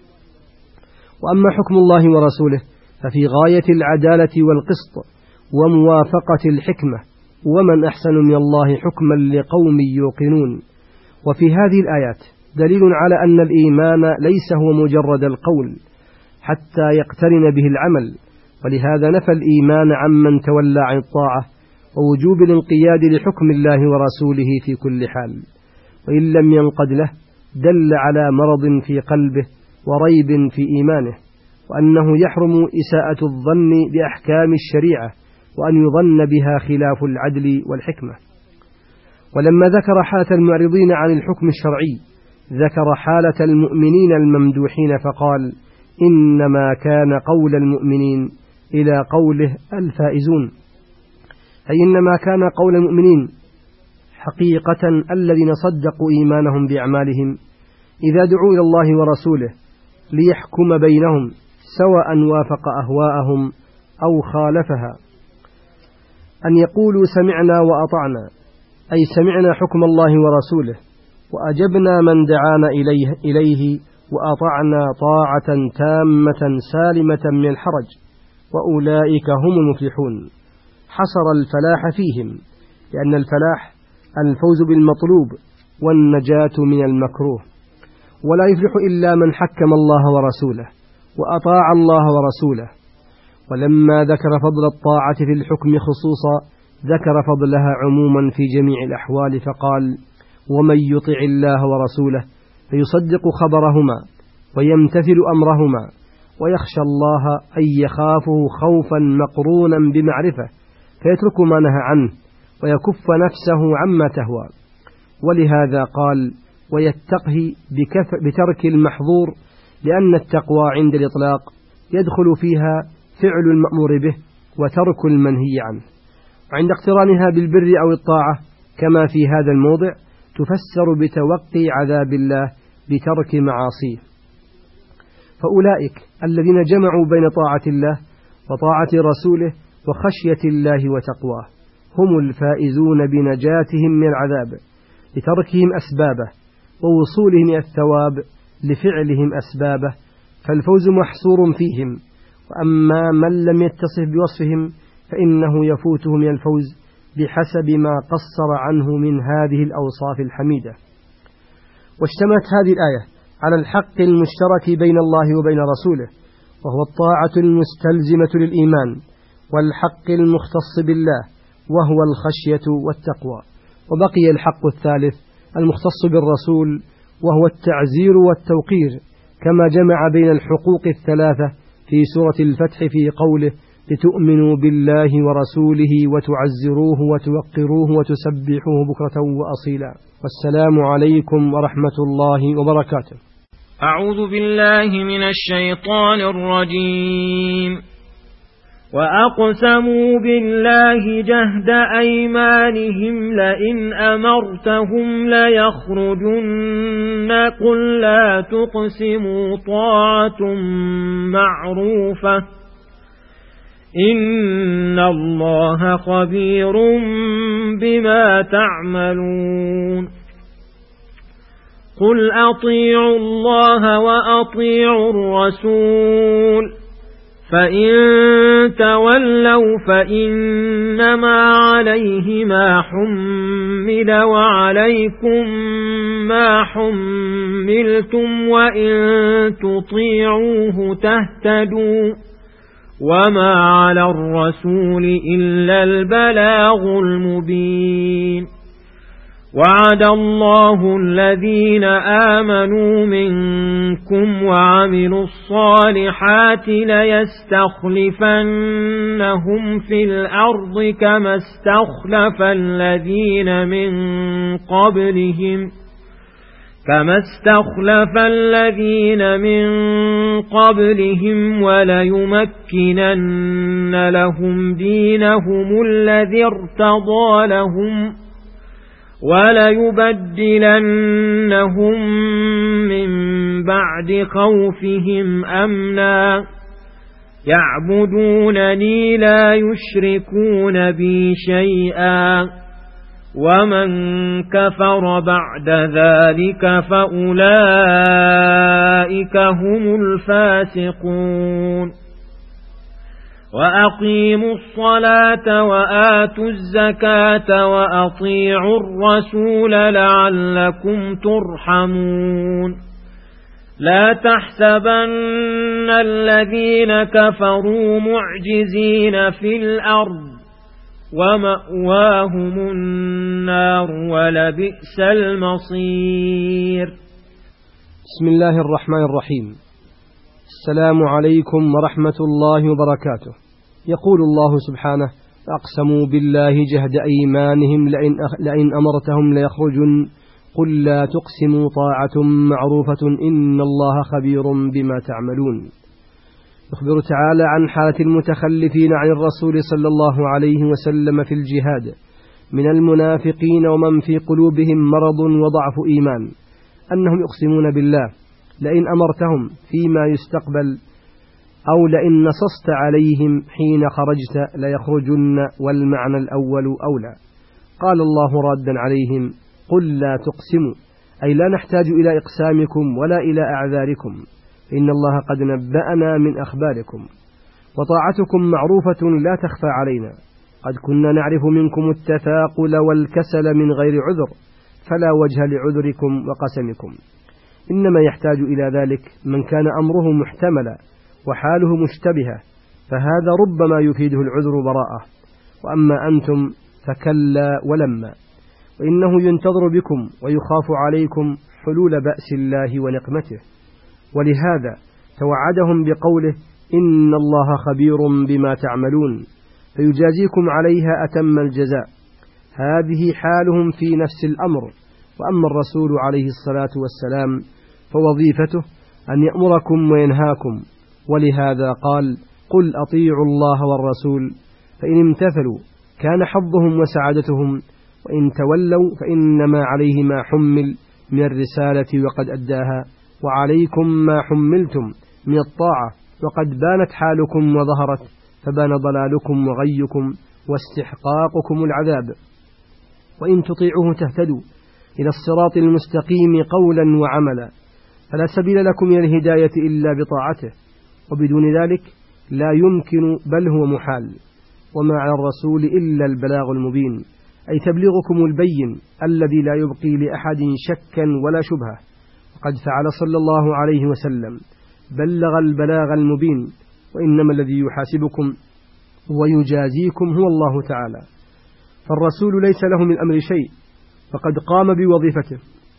وأما حكم الله ورسوله ففي غاية العدالة والقسط وموافقة الحكمة، ومن أحسن من الله حكما لقوم يوقنون. وفي هذه الآيات دليل على أن الإيمان ليس هو مجرد القول حتى يقترن به العمل، ولهذا نفى الإيمان عمن تولى عن الطاعة ووجوب الانقياد لحكم الله ورسوله في كل حال، وإن لم ينقد له دل على مرض في قلبه وريب في إيمانه، وأنه يحرم إساءة الظن بأحكام الشريعة وأن يظن بها خلاف العدل والحكمة. ولما ذكر حالة المعرضين عن الحكم الشرعي ذكر حالة المؤمنين الممدوحين فقال: إنما كان قول المؤمنين إلى قوله الفائزون، أي إنما كان قول المؤمنين حقيقة الذين صدقوا إيمانهم بأعمالهم إذا دعوا إلى الله ورسوله ليحكم بينهم سواء وافق أهواءهم أو خالفها، أن يقولوا سمعنا وأطعنا، أي سمعنا حكم الله ورسوله وأجبنا من دعانا إليه وأطعنا طاعة تامة سالمة من الحرج، وأولئك هم المفلحون. حصر الفلاح فيهم، لأن الفلاح الفوز بالمطلوب والنجاة من المكروه، ولا يفلح إلا من حكم الله ورسوله وأطاع الله ورسوله. ولما ذكر فضل الطاعة في الحكم خصوصا ذكر فضلها عموما في جميع الأحوال فقال: ومن يطع الله ورسوله فيصدق خبرهما ويمتثل أمرهما ويخشى الله أن يخافه خوفا مقرونا بمعرفة فيترك ما نهى عنه ويكف نفسه عما تهوى. ولهذا قال: ويتقه بترك المحظور، لأن التقوى عند الإطلاق يدخل فيها فعل المأمور به وترك المنهي عنه، وعند اقترانها بالبر أو الطاعة كما في هذا الموضع تفسر بتوقي عذاب الله بترك معاصيه. فأولئك الذين جمعوا بين طاعة الله وطاعة رسوله وخشية الله وتقواه هم الفائزون بنجاتهم من العذاب لتركهم أسبابه ووصولهم إلى الثواب لفعلهم أسبابه، فالفوز محصور فيهم. وأما من لم يتصف بوصفهم فإنه يفوته من الفوز بحسب ما قصر عنه من هذه الأوصاف الحميدة. واشتملت هذه الآية على الحق المشترك بين الله وبين رسوله، وهو الطاعة المستلزمة للإيمان، والحق المختص بالله وهو الخشية والتقوى. وبقي الحق الثالث المختص بالرسول وهو التعزير والتوقير، كما جمع بين الحقوق الثلاثة في سورة الفتح في قوله: لتؤمنوا بالله ورسوله وتعزروه وتوقروه وتسبحوه بكرة وأصيلا. والسلام عليكم ورحمة الله وبركاته. أعوذ بالله من الشيطان الرجيم. وأقسموا بالله جهد أيمانهم لئن أمرتهم ليخرجن قل لا تقسموا طاعة معروفة إن الله خبير بما تعملون. قل أطيعوا الله وأطيعوا الرسول فإن تولوا فإنما عليه ما حمل وعليكم ما حملتم وإن تطيعوه تهتدوا وما على الرسول إلا البلاغ المبين. وعد الله الذين آمنوا منكم وعملوا الصالحات ليستخلفنهم في الأرض كما استخلف الذين من قبلهم وليمكنن لهم دينهم الذي ارتضى لهم وليبدلنهم من بعد خوفهم أمنا يعبدونني لا يشركون بي شيئا ومن كفر بعد ذلك فأولئك هم الفاسقون. وأقيموا الصلاة وآتوا الزكاة وأطيعوا الرسول لعلكم ترحمون. لا تحسبن الذين كفروا معجزين في الأرض ومأواهم النار ولبئس المصير. بسم الله الرحمن الرحيم. السلام عليكم ورحمة الله وبركاته. يقول الله سبحانه: أقسموا بالله جهد أيمانهم لئن أمرتهم ليخرجن قل لا تقسموا طاعة معروفة إن الله خبير بما تعملون. يخبر تعالى عن حالة المتخلفين عن الرسول صلى الله عليه وسلم في الجهاد من المنافقين ومن في قلوبهم مرض وضعف إيمان، أنهم يقسمون بالله لئن أمرتهم فيما يستقبل أو لئن نصصت عليهم حين خرجت ليخرجن، والمعنى الأول أولى. قال الله رادا عليهم: قل لا تقسموا، أي لا نحتاج إلى إقسامكم ولا إلى أعذاركم، إن الله قد نبأنا من أخباركم، وطاعتكم معروفة لا تخفى علينا، قد كنا نعرف منكم التثاقل والكسل من غير عذر، فلا وجه لعذركم وقسمكم، إنما يحتاج إلى ذلك من كان أمره محتملا وحاله مشتبهة، فهذا ربما يفيده العذر براءة، وأما أنتم فكلا ولما، وإنه ينتظر بكم ويخاف عليكم حلول بأس الله ونقمته، ولهذا توعدهم بقوله: إن الله خبير بما تعملون، فيجازيكم عليها أتم الجزاء. هذه حالهم في نفس الأمر. وأما الرسول عليه الصلاة والسلام فوظيفته أن يأمركم وينهاكم، ولهذا قال: قل أطيعوا الله والرسول، فإن امتثلوا كان حظهم وسعادتهم، وإن تولوا فإنما عليه ما حمل من الرسالة وقد أداها، وعليكم ما حملتم من الطاعة وقد بانت حالكم وظهرت، فبان ضلالكم وغيكم واستحقاقكم العذاب. وإن تطيعوه تهتدوا إلى الصراط المستقيم قولا وعملا، فلا سبيل لكم إلى الهداية إلا بطاعته، وبدون ذلك لا يمكن بل هو محال. وما على الرسول إلا البلاغ المبين، أي تبليغكم البين الذي لا يبقي لأحد شكا ولا شبهة، وقد فعل صلى الله عليه وسلم، بلغ البلاغ المبين، وإنما الذي يحاسبكم ويجازيكم هو الله تعالى، فالرسول ليس له من الأمر شيء، فقد قام بوظيفته.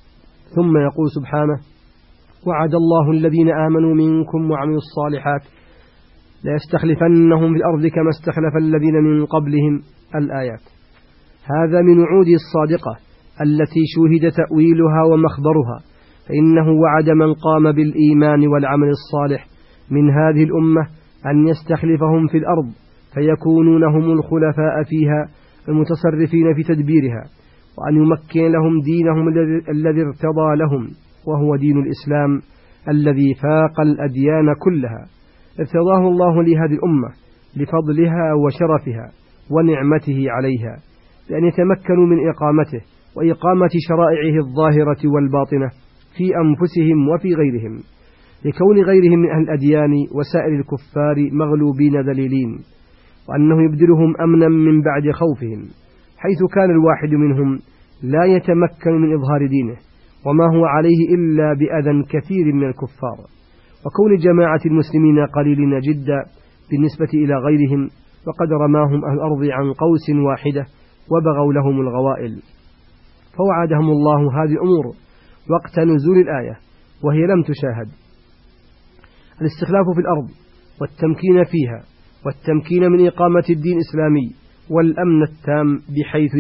ثم يقول سبحانه: وعد الله الذين آمنوا منكم وعملوا الصالحات ليستخلفنهم في الأرض كما استخلف الذين من قبلهم. الآيات. هذا من وعوده الصادقة التي شوهد تأويلها ومخبرها، فإنه وعد من قام بالإيمان والعمل الصالح من هذه الأمة أن يستخلفهم في الأرض فيكونون هم الخلفاء فيها المتصرفين في تدبيرها، وأن يمكن لهم دينهم الذي ارتضى لهم، وهو دين الإسلام الذي فاق الأديان كلها، ارتضاه الله لهذه الأمة لفضلها وشرفها ونعمته عليها، بأن يتمكنوا من إقامته وإقامة شرائعه الظاهرة والباطنة في أنفسهم وفي غيرهم، لكون غيرهم من أهل الأديان وسائر الكفار مغلوبين ذليلين، وأنه يبدلهم أمنا من بعد خوفهم، حيث كان الواحد منهم لا يتمكن من إظهار دينه وما هو عليه إلا بأذى كثير من الكفار، وكون جماعة المسلمين قليلين جدا بالنسبة إلى غيرهم، وقد رماهم أهل الأرض عن قوس واحدة وبغوا لهم الغوائل، فوعدهم الله هذه الأمور وقت نزول الآية وهي لم تشاهد: الاستخلاف في الأرض والتمكين فيها، والتمكين من إقامة الدين الإسلامي، والأمن التام بحيث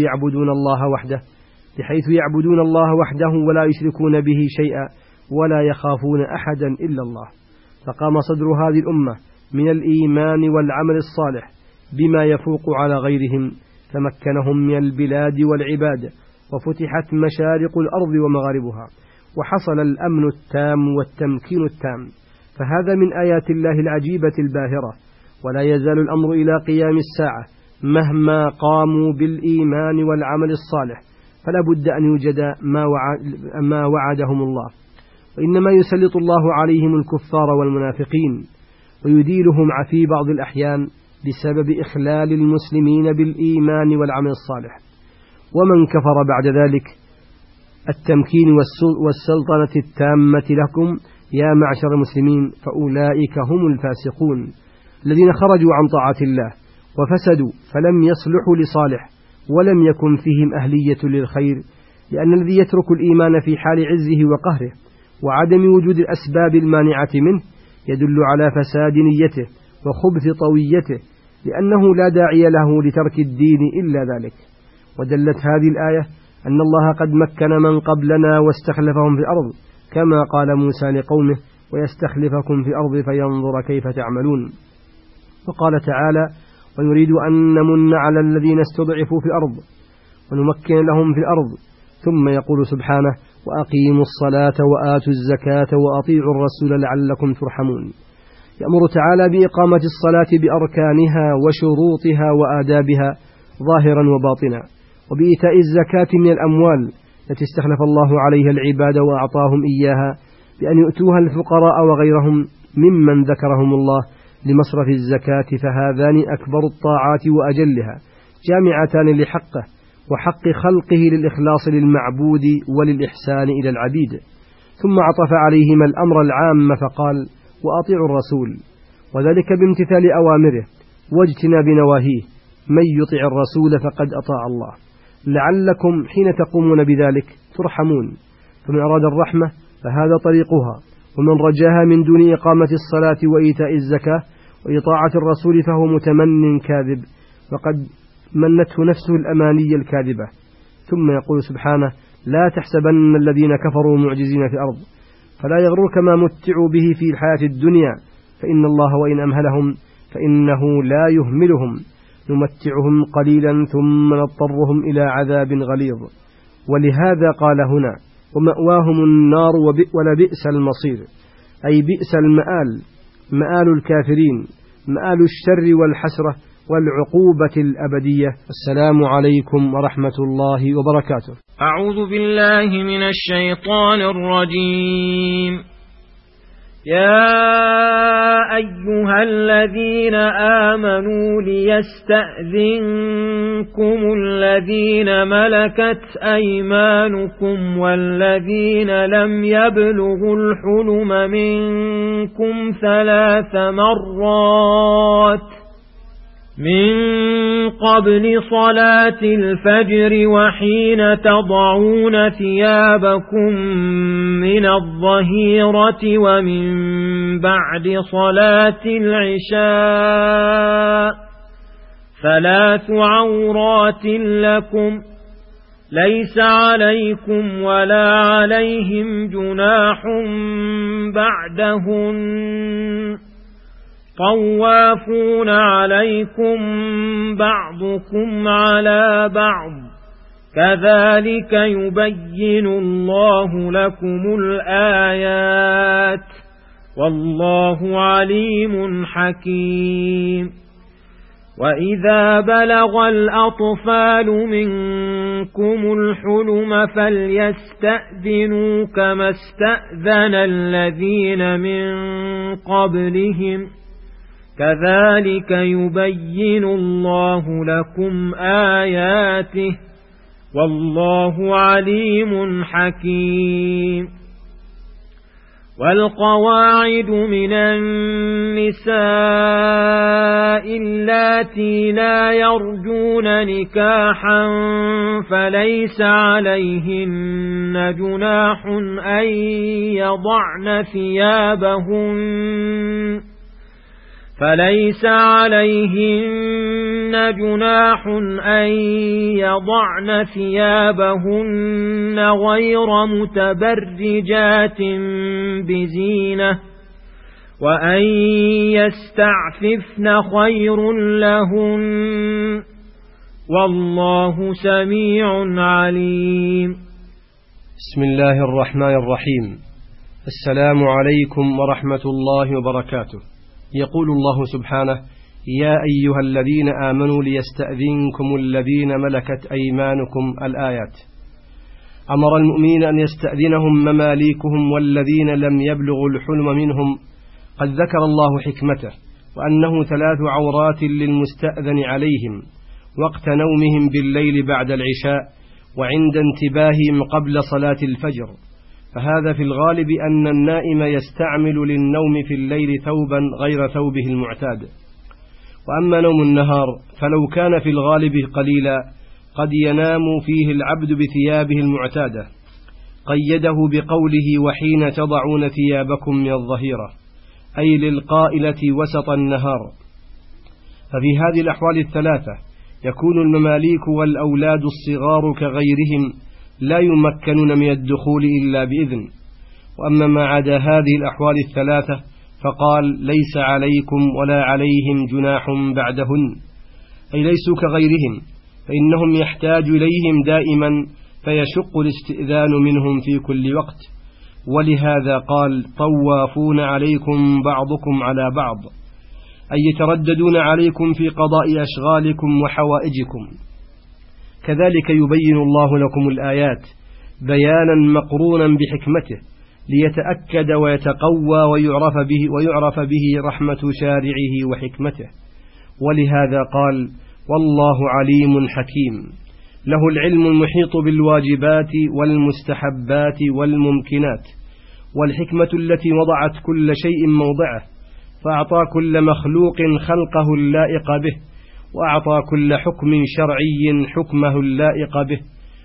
يعبدون الله وحده ولا يشركون به شيئا ولا يخافون أحدا إلا الله. فقام صدر هذه الأمة من الإيمان والعمل الصالح بما يفوق على غيرهم، فمكنهم من البلاد والعباد، وفتحت مشارق الأرض ومغاربها، وحصل الأمن التام والتمكين التام، فهذا من آيات الله العجيبة الباهرة، ولا يزال الأمر إلى قيام الساعة مهما قاموا بالإيمان والعمل الصالح، فلا بد أن يوجد ما وعدهم الله، وإنما يسلط الله عليهم الكفار والمنافقين ويديلهم في بعض الأحيان بسبب إخلال المسلمين بالإيمان والعمل الصالح. ومن كفر بعد ذلك التمكين والسلطنة التامة لكم يا معشر المسلمين فأولئك هم الفاسقون الذين خرجوا عن طاعة الله وفسدوا، فلم يصلحوا لصالح ولم يكن فيهم أهلية للخير، لأن الذي يترك الإيمان في حال عزه وقهره وعدم وجود الأسباب المانعة منه يدل على فساد نيته وخبث طويته، لأنه لا داعي له لترك الدين إلا ذلك. ودلت هذه الآية أن الله قد مكن من قبلنا واستخلفهم في الأرض، كما قال موسى لقومه: ويستخلفكم في الأرض فينظر كيف تعملون. وقال تعالى: ونريد أن نمن على الذين استضعفوا في الأرض ونمكن لهم في الأرض. ثم يقول سبحانه: وأقيموا الصلاة وآتوا الزكاة وأطيعوا الرسول لعلكم ترحمون. يأمر تعالى بإقامة الصلاة بأركانها وشروطها وآدابها ظاهرا وباطنا، وبإيتاء الزكاة من الأموال التي استخلف الله عليها العباد وأعطاهم إياها، بأن يؤتوها الفقراء وغيرهم ممن ذكرهم الله لمصرف الزكاة، فهذان أكبر الطاعات وأجلها، جامعتان لحقه وحق خلقه للإخلاص للمعبود وللإحسان إلى العبيد. ثم عطف عليهما الأمر العام فقال: وأطيعوا الرسول، وذلك بامتثال أوامره واجتناب نواهيه، من يطع الرسول فقد أطاع الله، لعلكم حين تقومون بذلك ترحمون. فمن أراد الرحمة فهذا طريقها، ومن رجاها من دون إقامة الصلاة وإيتاء الزكاة وإطاعة الرسول فهو متمن كاذب، وقد منته نفسه الأماني الكاذبة. ثم يقول سبحانه: لا تحسبن الذين كفروا معجزين في الأرض، فلا يغررك ما متعوا به في الحياة الدنيا، فإن الله وإن أمهلهم فإنه لا يهملهم، نمتعهم قليلا ثم نضطرهم إلى عذاب غليظ. ولهذا قال هنا: ومأواهم النار ولبئس المصير، أي بئس المآل، مآل الكافرين، مآل الشر والحسرة والعقوبة الأبدية. السلام عليكم ورحمة الله وبركاته. أعوذ بالله من الشيطان الرجيم. يا أيها الذين آمنوا ليستأذنكم الذين ملكت أيمانكم والذين لم يبلغوا الحلم منكم 3 مرات من قبل صلاة الفجر وحين تضعون ثيابكم من الظهيرة ومن بعد صلاة العشاء 3 عورات لكم ليس عليكم ولا عليهم جناح بعدهن طوافون عليكم بعضكم على بعض كذلك يبين الله لكم الآيات والله عليم حكيم وإذا بلغ الأطفال منكم الحلم فليستأذنوا كما استأذن الذين من قبلهم كذلك يبين الله لكم آياته والله عليم حكيم والقواعد من النساء اللاتي لا يرجون نكاحا فليس عليهن جناح أن يضعن ثيابهن غير متبرجات بزينة وأن يستعففن خير لهن والله سميع عليم. بسم الله الرحمن الرحيم. السلام عليكم ورحمة الله وبركاته. يقول الله سبحانه: يا أيها الذين آمنوا ليستأذنكم الذين ملكت أيمانكم الآيات. أمر المؤمنين أن يستأذنهم مماليكهم والذين لم يبلغوا الحلم منهم. قد ذكر الله حكمته وأنه 3 عورات للمستأذن عليهم وقت نومهم بالليل بعد العشاء وعند انتباههم قبل صلاة الفجر، فهذا في الغالب أن النائم يستعمل للنوم في الليل ثوبا غير ثوبه المعتاد. وأما نوم النهار فلو كان في الغالب قليلا قد ينام فيه العبد بثيابه المعتادة، قيده بقوله: وحين تضعون ثيابكم من الظهيرة، أي للقائلة وسط النهار. ففي هذه الأحوال 3 يكون المماليك والأولاد الصغار كغيرهم لا يمكنون من الدخول إلا بإذن. وأما ما عدا هذه الأحوال 3 فقال: ليس عليكم ولا عليهم جناح بعدهن، أي ليسوا كغيرهم، فإنهم يحتاج إليهم دائما فيشق الاستئذان منهم في كل وقت. ولهذا قال: طوافون عليكم بعضكم على بعض، أي يترددون عليكم في قضاء أشغالكم وحوائجكم. كذلك يبين الله لكم الآيات بيانا مقرونا بحكمته ليتأكد ويتقوى ويعرف به رحمة شارعه وحكمته. ولهذا قال: والله عليم حكيم، له العلم المحيط بالواجبات والمستحبات والممكنات، والحكمة التي وضعت كل شيء موضعه، فأعطى كل مخلوق خلقه اللائق به، وأعطى كل حكم شرعي حكمه اللائق به.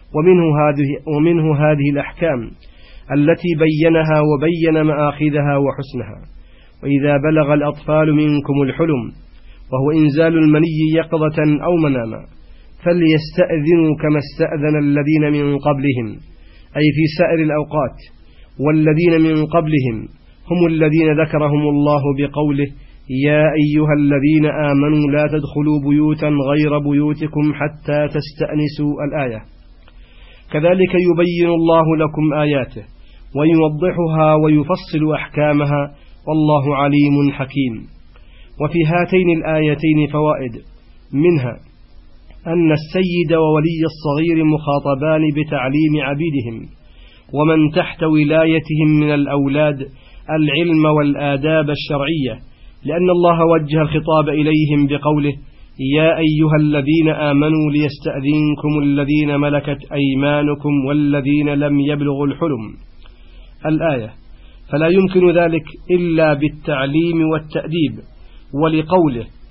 ومنه هذه الأحكام التي بينها وبين مآخذها وحسنها. وإذا بلغ الأطفال منكم الحلم، وهو إنزال المني يقظة أو مناما، فليستأذنوا كما استأذن الذين من قبلهم، أي في سائر الأوقات. والذين من قبلهم هم الذين ذكرهم الله بقوله: يا أيها الذين آمنوا لا تدخلوا بيوتا غير بيوتكم حتى تستأنسوا الآية. كذلك يبين الله لكم آياته ويوضحها ويفصل أحكامها، والله عليم حكيم. وفي هاتين الآيتين فوائد، منها أن السيد وولي الصغير مخاطبان بتعليم عبيدهم ومن تحت ولايتهم من الأولاد العلم والآداب الشرعية، لأن الله وجه الخطاب إليهم بقوله: يا أيها الذين آمنوا ليستأذنكم الذين ملكت أيمانكم والذين لم يبلغوا الحلم الآية. فلا يمكن ذلك إلا بالتعليم والتأديب. ولقوله: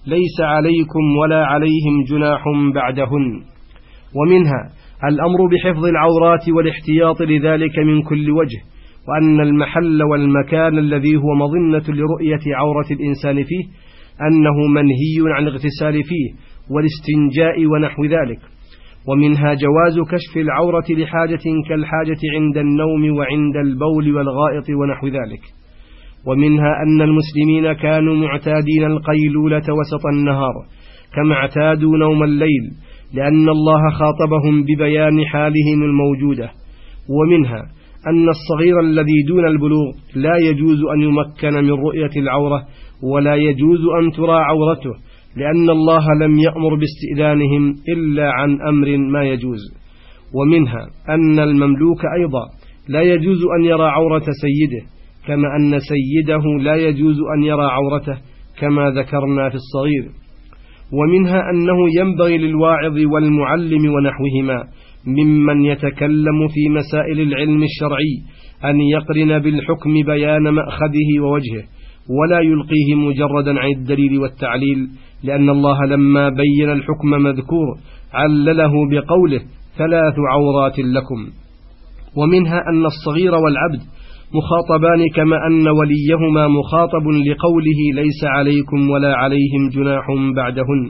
ليس عليكم ولا عليهم جناح بعدهن. ومنها الأمر بحفظ العورات والاحتياط لذلك من كل وجه، وأن المحل والمكان الذي هو مظنة لرؤية عورة الإنسان فيه أنه منهي عن الاغتسال فيه والاستنجاء ونحو ذلك. ومنها جواز كشف العورة لحاجة كالحاجة عند النوم وعند البول والغائط ونحو ذلك. ومنها أن المسلمين كانوا معتادين القيلولة وسط النهار كما اعتادوا نوم الليل، لأن الله خاطبهم ببيان حالهم الموجودة. ومنها أن الصغير الذي دون البلوغ لا يجوز أن يمكن من رؤية العورة ولا يجوز أن ترى عورته، لأن الله لم يأمر باستئذانهم إلا عن أمر ما يجوز. ومنها أن المملوك أيضا لا يجوز أن يرى عورة سيده، كما أن سيده لا يجوز أن يرى عورته كما ذكرنا في الصغير. ومنها أنه ينبغي للواعظ والمعلم ونحوهما ممن يتكلم في مسائل العلم الشرعي أن يقرن بالحكم بيان مأخذه ووجهه، ولا يلقيه مجردا عن الدليل والتعليل، لأن الله لما بين الحكم مذكور علله بقوله 3 عورات لكم. ومنها أن الصغير والعبد مخاطبان كما أن وليهما مخاطب لقوله ليس عليكم ولا عليهم جناح بعدهن.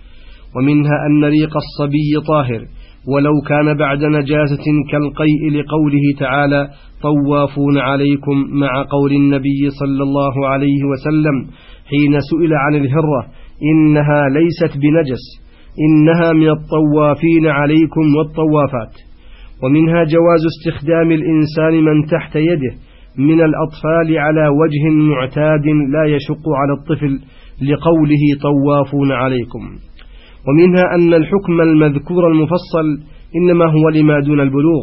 ومنها أن ريق الصبي طاهر ولو كان بعد نجاسة كالقيء لقوله تعالى طوافون عليكم، مع قول النبي صلى الله عليه وسلم حين سئل عن الهرة إنها ليست بنجس إنها من الطوافين عليكم والطوافات. ومنها جواز استخدام الإنسان من تحت يده من الأطفال على وجه معتاد لا يشق على الطفل لقوله طوافون عليكم. ومنها أن الحكم المذكور المفصل إنما هو لما دون البلوغ،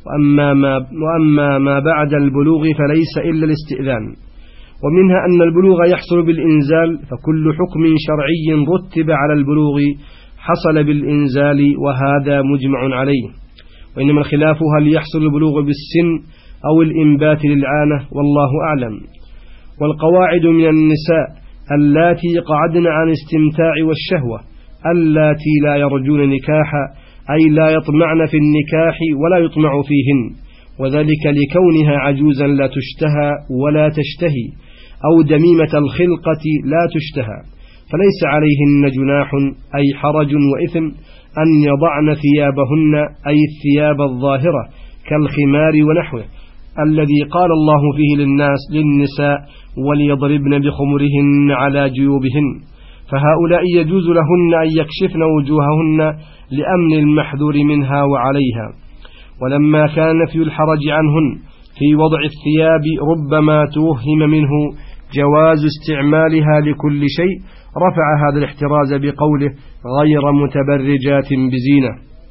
وأما ما بعد البلوغ فليس إلا الاستئذان. ومنها أن البلوغ يحصل بالإنزال، فكل حكم شرعي رتب على البلوغ حصل بالإنزال، وهذا مجمع عليه. وإنما الخلاف هل يحصل البلوغ بالسن أو الإنبات للعانة، والله أعلم. والقواعد من النساء اللاتي قعدن عن استمتاع والشهوة اللاتي لا يرجون نكاحا، أي لا يطمعن في النكاح ولا يطمع فيهن، وذلك لكونها عجوزا لا تشتهى ولا تشتهي، أو دميمة الخلقة لا تشتهى، فليس عليهن جناح أي حرج وإثم أن يضعن ثيابهن أي الثياب الظاهرة كالخمار ونحوه الذي قال الله فيه للنساء وليضربن بخمرهن على جيوبهن، فهؤلاء يجوز لهن أن يكشفن وجوههن لأمن المحذور منها وعليها. ولما كان نفي الحرج عنهن في وضع الثياب ربما توهم منه جواز استعمالها لكل شيء، رفع هذا الاحتراز بقوله غير متبرجات بزينة،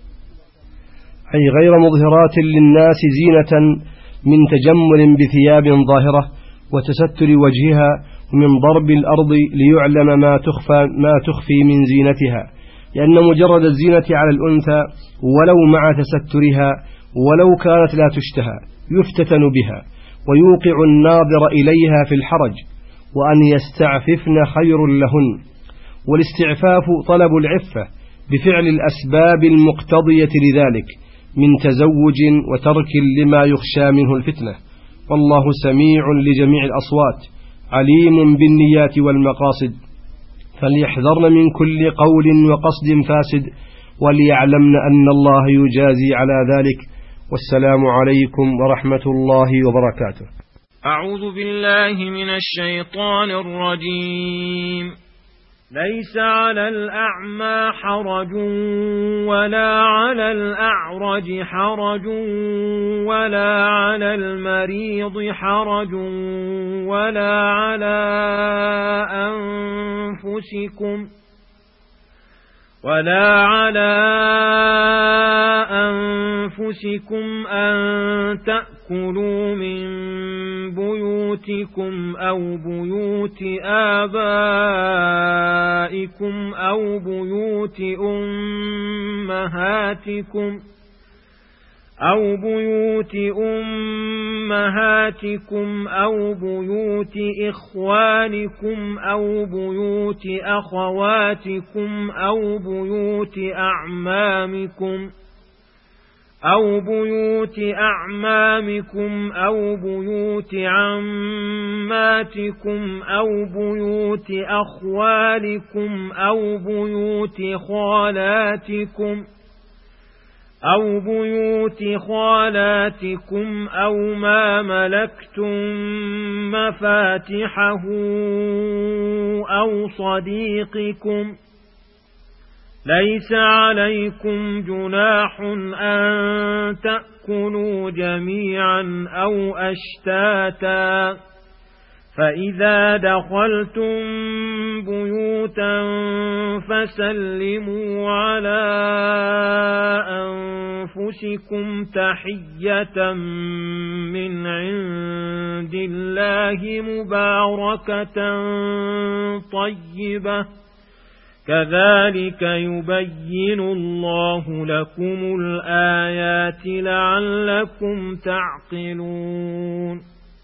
أي غير مظهرات للناس زينة من تجمل بثياب ظاهرة وتستر وجهها ومن ضرب الأرض ليعلم ما تخفي من زينتها، لأن مجرد الزينة على الأنثى ولو مع تسترها ولو كانت لا تشتهى يفتتن بها ويوقع الناظر إليها في الحرج، وأن يستعففن خير لهن. والاستعفاف طلب العفة بفعل الأسباب المقتضية لذلك من تزوج وترك لما يخشى منه الفتنة، والله سميع لجميع الأصوات عليم بالنيات والمقاصد، فليحذرن من كل قول وقصد فاسد، وليعلمن أن الله يجازي على ذلك. والسلام عليكم ورحمة الله وبركاته. أعوذ بالله من الشيطان الرجيم. ليس على الأعمى حرج ولا على الأعرج حرج ولا على المريض حرج ولا على أنفسكم أن تأكلوا من بيوتكم أو بيوت آبائكم أو بيوت أمهاتكم أو بيوت أمهاتكم أو بيوت إخوانكم أو بيوت أخواتكم أو بيوت أعمامكم أو بيوت عماتكم أو بيوت أخوالكم أو بيوت خالاتكم أو ما ملكتم مفاتحه أو صديقكم. ليس عليكم جناح أن تأكلوا جميعا أو أشتاتا، فإذا دخلتم بيوتا فسلموا على أنفسكم تحية من عند الله مباركة طيبة، كذلك يبين الله لكم الآيات لعلكم تعقلون.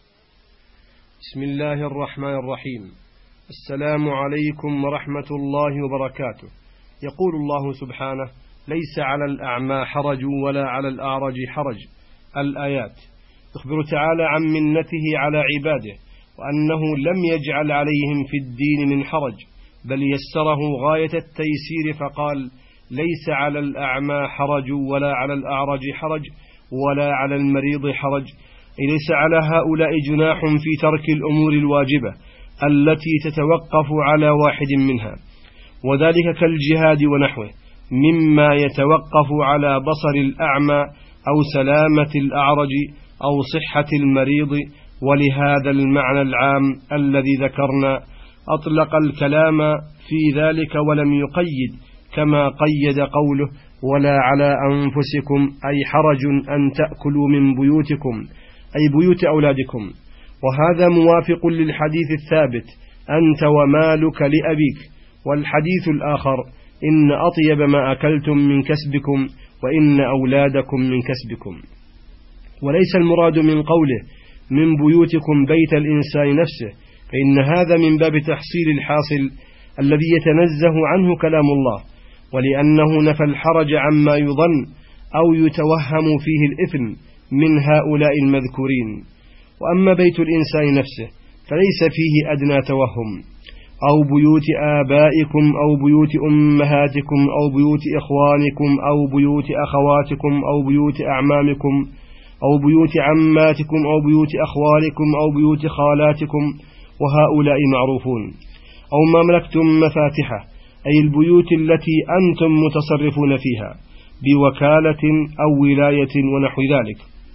بسم الله الرحمن الرحيم. السلام عليكم ورحمة الله وبركاته. يقول الله سبحانه: ليس على الأعمى حرج ولا على الأعرج حرج. الآيات. يخبر تعالى عن منته على عباده، وأنه لم يجعل عليهم في الدين من حرج، بل يسره غاية التيسير، فقال: ليس على الأعمى حرج ولا على الأعرج حرج ولا على المريض حرج، أي ليس على هؤلاء جناح في ترك الأمور الواجبة التي تتوقف على واحد منها، وذلك كالجهاد ونحوه مما يتوقف على بصر الأعمى أو سلامة الأعرج أو صحة المريض. ولهذا المعنى العام الذي ذكرنا أطلق الكلام في ذلك ولم يقيد، كما قيد قوله: ولا على أنفسكم، أي حرج أن تأكلوا من بيوتكم، أي بيوت أولادكم. وهذا موافق للحديث الثابت: أنت ومالك لأبيك. والحديث الآخر: إن أطيب ما أكلتم من كسبكم وإن أولادكم من كسبكم. وليس المراد من قوله من بيوتكم بيت الإنسان نفسه، فإن هذا من باب تحصيل الحاصل الذي يتنزه عنه كلام الله، ولأنه نفى الحرج عما يظن أو يتوهم فيه الإثم من هؤلاء المذكورين. وأما بيت الإنسان نفسه فليس فيه أدنى توهم. أو بيوت آبائكم أو بيوت أمهاتكم أو بيوت إخوانكم أو بيوت أخواتكم أو بيوت أعمامكم أو بيوت عماتكم أو بيوت أخوالكم أو بيوت خالاتكم، وهؤلاء معروفون. أو ما ملكتم مفاتحه، أي البيوت التي أنتم متصرفون فيها بوكالة أو ولاية ونحو ذلك.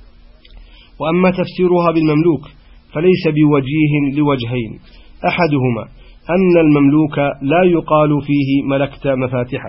وأما تفسيرها بالمملوك فليس بوجيه لوجهين: أحدهما أن المملوك لا يقال فيه ملكت مفاتحه،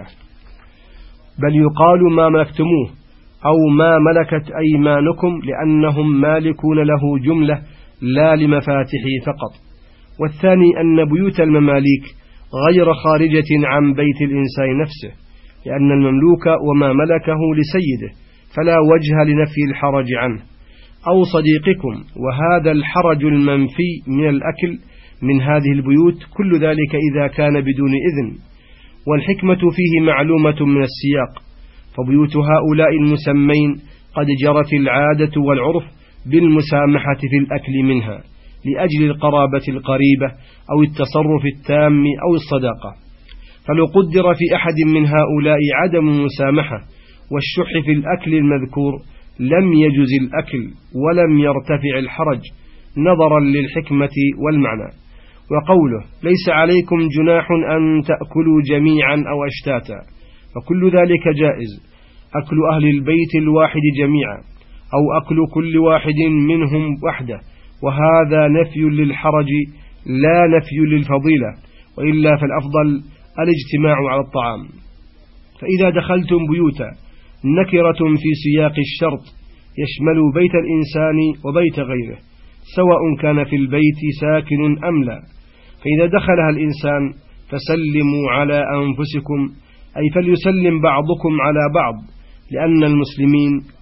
بل يقال ما ملكتموه أو ما ملكت أيمانكم، لأنهم مالكون له جملة لا لمفاتحه فقط. والثاني أن بيوت المماليك غير خارجة عن بيت الإنسان نفسه، لأن المملوك وما ملكه لسيده، فلا وجه لنفي الحرج عنه. أو صديقكم، وهذا الحرج المنفي من الأكل من هذه البيوت، كل ذلك إذا كان بدون إذن. والحكمة فيه معلومة من السياق، فبيوت هؤلاء المسمين قد جرت العادة والعرف بالمسامحة في الأكل منها لأجل القرابة القريبة أو التصرف التام أو الصداقة. فلو قدر في أحد من هؤلاء عدم المسامحة والشح في الأكل المذكور لم يجز الأكل ولم يرتفع الحرج، نظرا للحكمة والمعنى. وقوله ليس عليكم جناح أن تأكلوا جميعا أو أشتاتا، فكل ذلك جائز: أكل أهل البيت الواحد جميعا أو أكل كل واحد منهم وحده، وهذا نفي للحرج لا نفي للفضيلة، وإلا فالأفضل الاجتماع على الطعام. فإذا دخلتم بيوتا نكرة في سياق الشرط يشمل بيت الإنسان وبيت غيره، سواء كان في البيت ساكن أم لا. فإذا دخلها الإنسان فسلموا على أنفسكم، أي فليسلم بعضكم على بعض، لأن المسلمين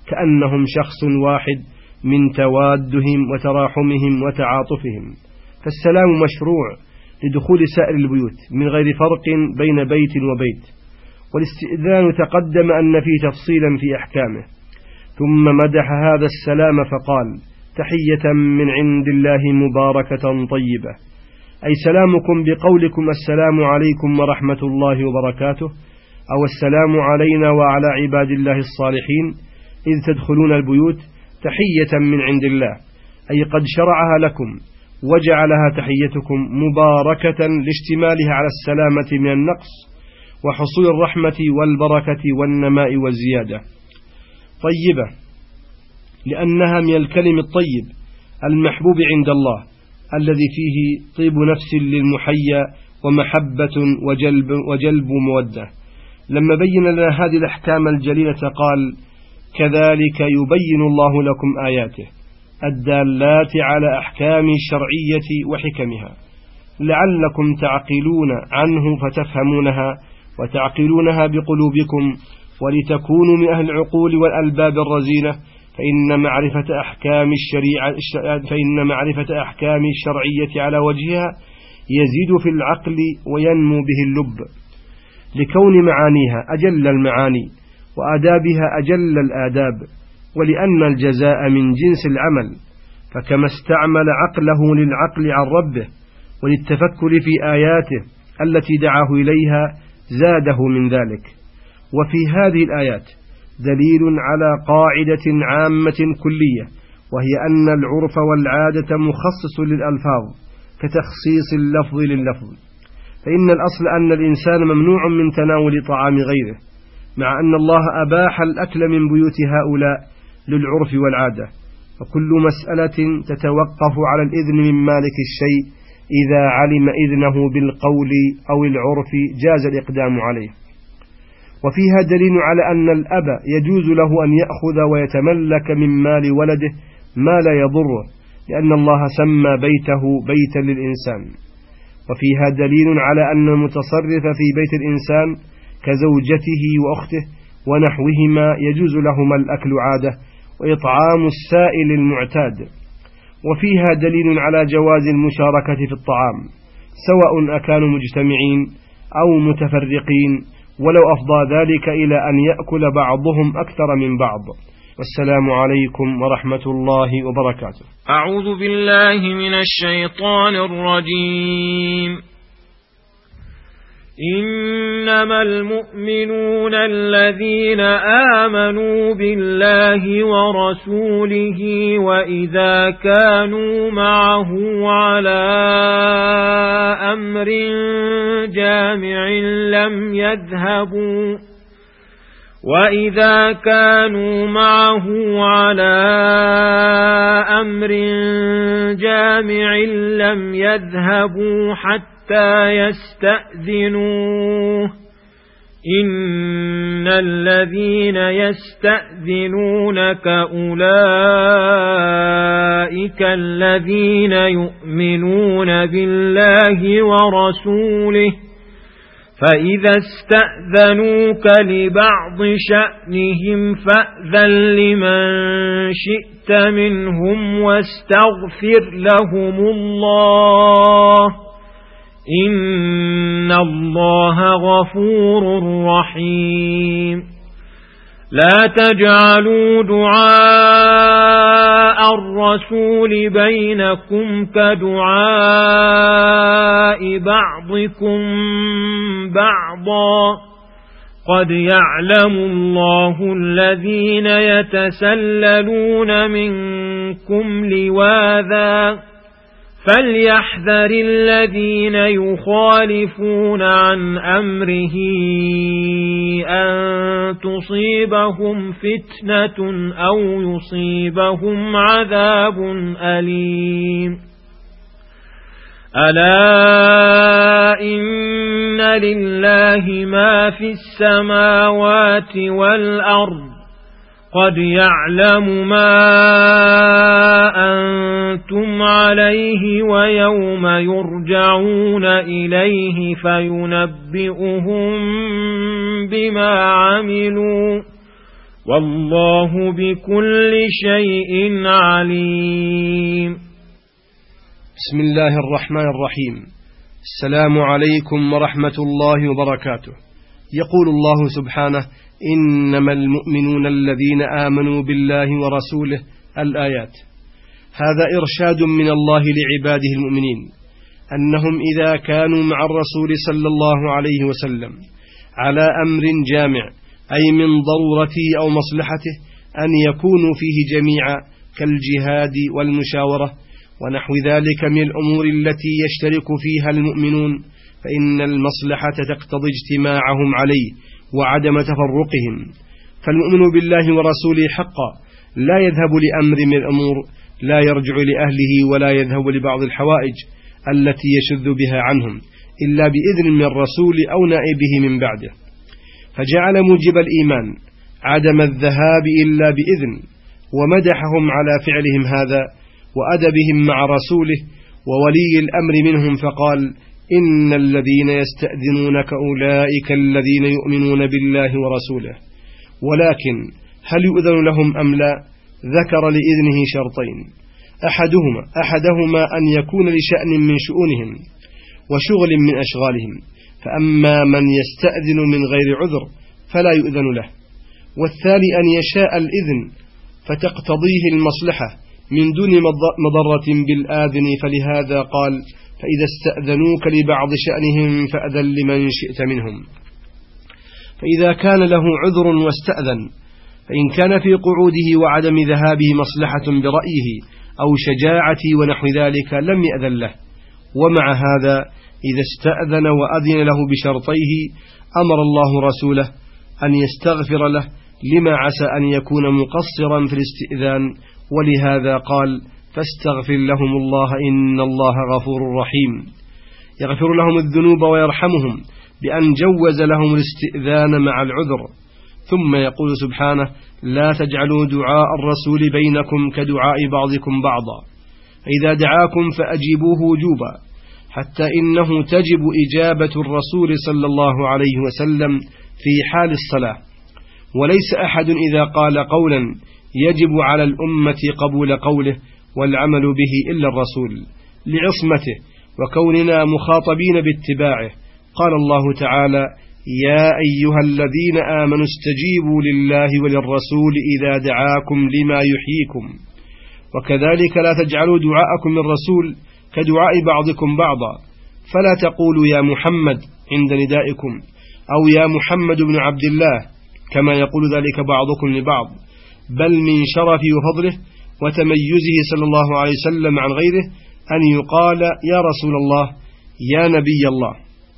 كأنهم شخص واحد من توادهم وتراحمهم وتعاطفهم. فالسلام مشروع لدخول سائر البيوت من غير فرق بين بيت وبيت. والاستئذان تقدم أن فيه تفصيلا في أحكامه، ثم مدح هذا السلام فقال: تحية من عند الله مباركة طيبة، أي سلامكم بقولكم السلام عليكم ورحمة الله وبركاته، أو السلام علينا وعلى عباد الله الصالحين إذ تدخلون البيوت، تحية من عند الله، أي قد شرعها لكم وجعلها تحيتكم مباركة لاشتمالها على السلامة من النقص وحصول الرحمة والبركة والنماء والزيادة. طيبة لأنها من الكلم الطيب المحبوب عند الله الذي فيه طيب نفس للمحيا ومحبة وجلب مودة. لما بين لنا هذه الأحكام الجليلة قال: كذلك يبين الله لكم آياته الدالات على أحكام الشرعية وحكمها لعلكم تعقلون عنه فتفهمونها وتعقلونها بقلوبكم ولتكونوا من أهل العقول والألباب الرزينة، فإن معرفة أحكام الشرعية على وجهها يزيد في العقل وينمو به اللب، لكون معانيها أجل المعاني وآدابها أجل الآداب، ولأن الجزاء من جنس العمل، فكما استعمل عقله للعقل عن ربه وللتفكر في آياته التي دعاه إليها زاده من ذلك. وفي هذه الآيات دليل على قاعدة عامة كلية، وهي أن العرف والعادة مخصص للألفاظ كتخصيص اللفظ لللفظ، فإن الأصل أن الإنسان ممنوع من تناول طعام غيره، مع أن الله أباح الأكل من بيوت هؤلاء للعرف والعادة، وكل مسألة تتوقف على الإذن من مالك الشيء إذا علم إذنه بالقول أو العرف جاز الإقدام عليه. وفيها دليل على أن الأب يجوز له أن يأخذ ويتملك من مال ولده ما لا يضره، لأن الله سمى بيته بيتا للإنسان. وفيها دليل على أن المتصرف في بيت الإنسان كزوجته وأخته ونحوهما يجوز لهما الأكل عادة وإطعام السائل المعتاد. وفيها دليل على جواز المشاركة في الطعام سواء أكانوا مجتمعين أو متفرقين، ولو أفضى ذلك إلى أن يأكل بعضهم أكثر من بعض. والسلام عليكم ورحمة الله وبركاته. أعوذ بالله من الشيطان الرجيم. إنما المؤمنون الذين آمنوا بالله ورسوله وإذا كانوا معه على أمر جامع لم يذهبوا حتى يستأذنوه. إن الذين يستأذنونك أولئك الذين يؤمنون بالله ورسوله، فإذا استأذنوك لبعض شأنهم فأذن لمن شئت منهم واستغفر لهم الله، إن الله غفور رحيم. لا تجعلوا دعاء الرسول بينكم كدعاء بعضكم بعضا، قد يعلم الله الذين يتسللون منكم لواذا، فليحذر الذين يخالفون عن أمره أن تصيبهم فتنة أو يصيبهم عذاب أليم. ألا إن لله ما في السماوات والأرض، قد يعلم ما أنتم عليه ويوم يرجعون إليه فينبئهم بما عملوا، والله بكل شيء عليم. بسم الله الرحمن الرحيم. السلام عليكم ورحمة الله وبركاته. يقول الله سبحانه: إنما المؤمنون الذين آمنوا بالله ورسوله. الآيات. هذا إرشاد من الله لعباده المؤمنين أنهم إذا كانوا مع الرسول صلى الله عليه وسلم على أمر جامع، أي من ضرورته أو مصلحته، أن يكونوا فيه جميعا كالجهاد والمشاورة ونحو ذلك من الأمور التي يشترك فيها المؤمنون، فإن المصلحة تقتضي اجتماعهم عليه وعدم تفرقهم. فالمؤمن بالله ورسوله حقا لا يذهب لأمر من الأمور، لا يرجع لأهله ولا يذهب لبعض الحوائج التي يشذ بها عنهم إلا بإذن من الرسول أو نائبه من بعده. فجعل موجب الإيمان عدم الذهاب إلا بإذن، ومدحهم على فعلهم هذا وأدبهم مع رسوله وولي الأمر منهم، فقال: إن الذين يستأذنونك أولئك الذين يؤمنون بالله ورسوله، ولكن هل يؤذن لهم أم لا؟ ذكر لإذنه شرطين: أحدهما أن يكون لشأن من شؤونهم وشغل من أشغالهم، فأما من يستأذن من غير عذر فلا يؤذن له، والثاني أن يشاء الإذن فتقتضيه المصلحة من دون مضرة بالآذن، فلهذا قال: فإذا استأذنوك لبعض شأنهم فأذن لمن شئت منهم. فإذا كان له عذر واستأذن، فإن كان في قعوده وعدم ذهابه مصلحة برأيه أو شجاعة ونحو ذلك لم يأذن له. ومع هذا إذا استأذن وأذن له بشرطيه أمر الله رسوله أن يستغفر له، لما عسى أن يكون مقصرا في الاستئذان، ولهذا قال: فاستغفر لهم الله إن الله غفور رحيم. يغفر لهم الذنوب ويرحمهم بأن جوز لهم الاستئذان مع العذر. ثم يقول سبحانه: لا تجعلوا دعاء الرسول بينكم كدعاء بعضكم بعضا، فإذا دعاكم فأجيبوه وجوبا، حتى إنه تجب إجابة الرسول صلى الله عليه وسلم في حال الصلاة، وليس أحد إذا قال قولا يجب على الأمة قبول قوله والعمل به إلا الرسول لعصمته وكوننا مخاطبين باتباعه. قال الله تعالى: يا أيها الذين آمنوا استجيبوا لله وللرسول إذا دعاكم لما يحييكم. وكذلك لا تجعلوا دعاءكم للرسول كدعاء بعضكم بعضا، فلا تقولوا يا محمد عند ندائكم، أو يا محمد بن عبد الله كما يقول ذلك بعضكم لبعض، بل من شرفه وفضله وتميزه صلى الله عليه وسلم عن غيره أن يقال يا رسول الله، يا نبي الله.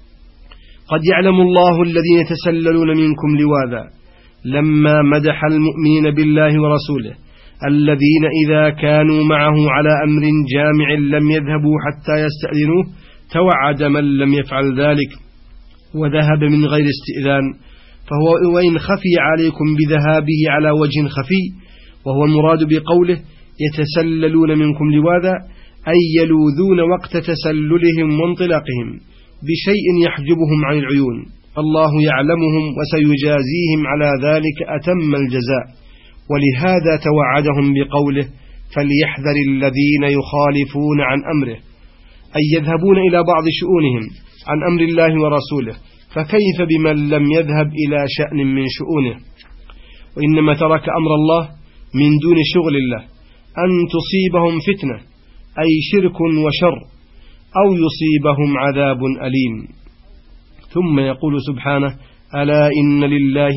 قد يعلم الله الذين يتسللون منكم لواذا، لما مدح المؤمنين بالله ورسوله الذين إذا كانوا معه على أمر جامع لم يذهبوا حتى يستأذنوه، توعد من لم يفعل ذلك وذهب من غير استئذان، فهو وإن خفي عليكم بذهابه على وجه خفي، وهو المراد بقوله يتسللون منكم لواذا، أي يلوذون وقت تسللهم وانطلاقهم بشيء يحجبهم عن العيون، الله يعلمهم وسيجازيهم على ذلك أتم الجزاء. ولهذا توعدهم بقوله: فليحذر الذين يخالفون عن أمره، أي يذهبون إلى بعض شؤونهم عن أمر الله ورسوله، فكيف بمن لم يذهب إلى شأن من شؤونه؟ وإنما ترك أمر الله من دون شغل الله أن تصيبهم فتنة، أي شرك وشر، أو يصيبهم عذاب أليم. ثم يقول سبحانه: ألا إن لله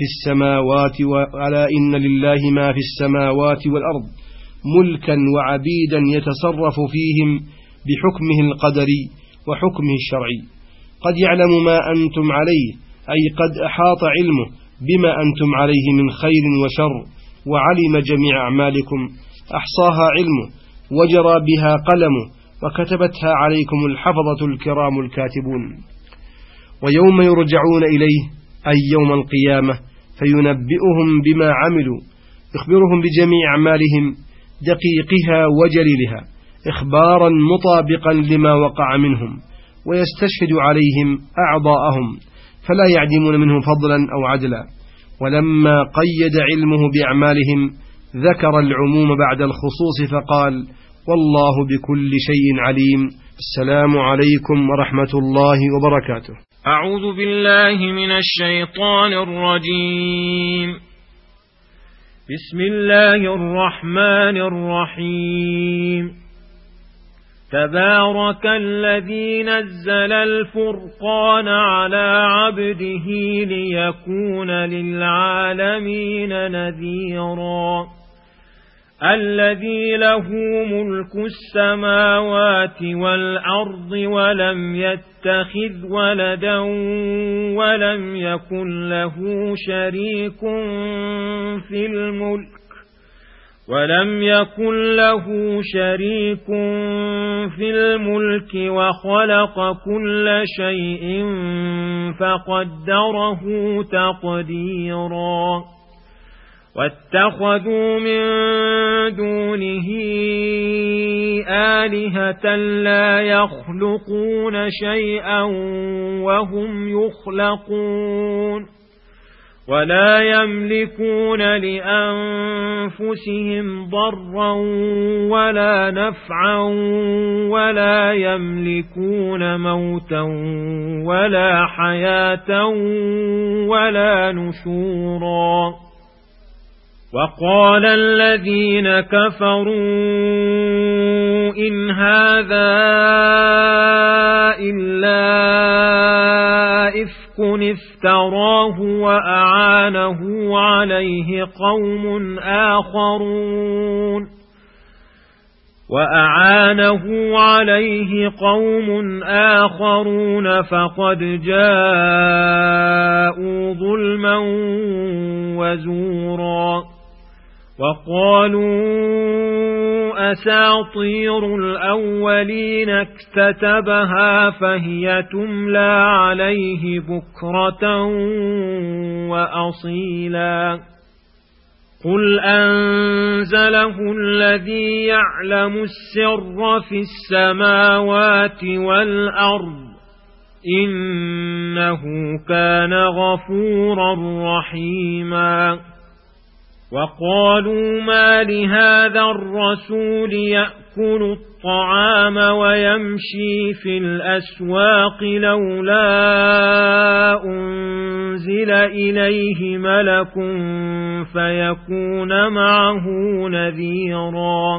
ما في السماوات والأرض ملكا وعبيدا يتصرف فيهم بحكمه القدري وحكمه الشرعي، قد يعلم ما أنتم عليه، أي قد أحاط علمه بما أنتم عليه من خير وشر، وعلم جميع أعمالكم، أحصاها علمه وجرى بها قلمه، وكتبتها عليكم الحفظة الكرام الكاتبون. ويوم يرجعون إليه، أي يوم القيامة، فينبئهم بما عملوا، يخبرهم بجميع أعمالهم دقيقها وجليلها إخبارا مطابقا لما وقع منهم، ويستشهد عليهم أعضاءهم فلا يعدمون منه فضلا أو عدلا. ولما قيد علمه بأعمالهم ذكر العموم بعد الخصوص فقال: والله بكل شيء عليم. السلام عليكم ورحمة الله وبركاته. أعوذ بالله من الشيطان الرجيم. بسم الله الرحمن الرحيم. تبارك الذي نزل الفرقان على عبده ليكون للعالمين نذيرا. الذي له ملك السماوات والأرض ولم يتخذ ولدا ولم يكن له شريك في الملك وخلق كل شيء فقدره تقديرا. واتخذوا من دونه آلهة لا يخلقون شيئا وهم يخلقون ولا يملكون لأنفسهم ضرا ولا نفعا ولا يملكون موتا ولا حياة ولا نشورا. وقال الذين كفروا إن هذا إلا إفك افتراه وأعانه عليه قوم آخرون فقد جاءوا ظلما وزورا. وقالوا أساطير الأولين اكتتبها فهي تملى عليه بكرة وأصيلا. قل أنزله الذي يعلم السر في السماوات والأرض إنه كان غفورا رحيما. وقالوا ما لهذا الرسول يأكل الطعام ويمشي في الأسواق لولا أنزل إليه ملك فيكون معه نذيرا.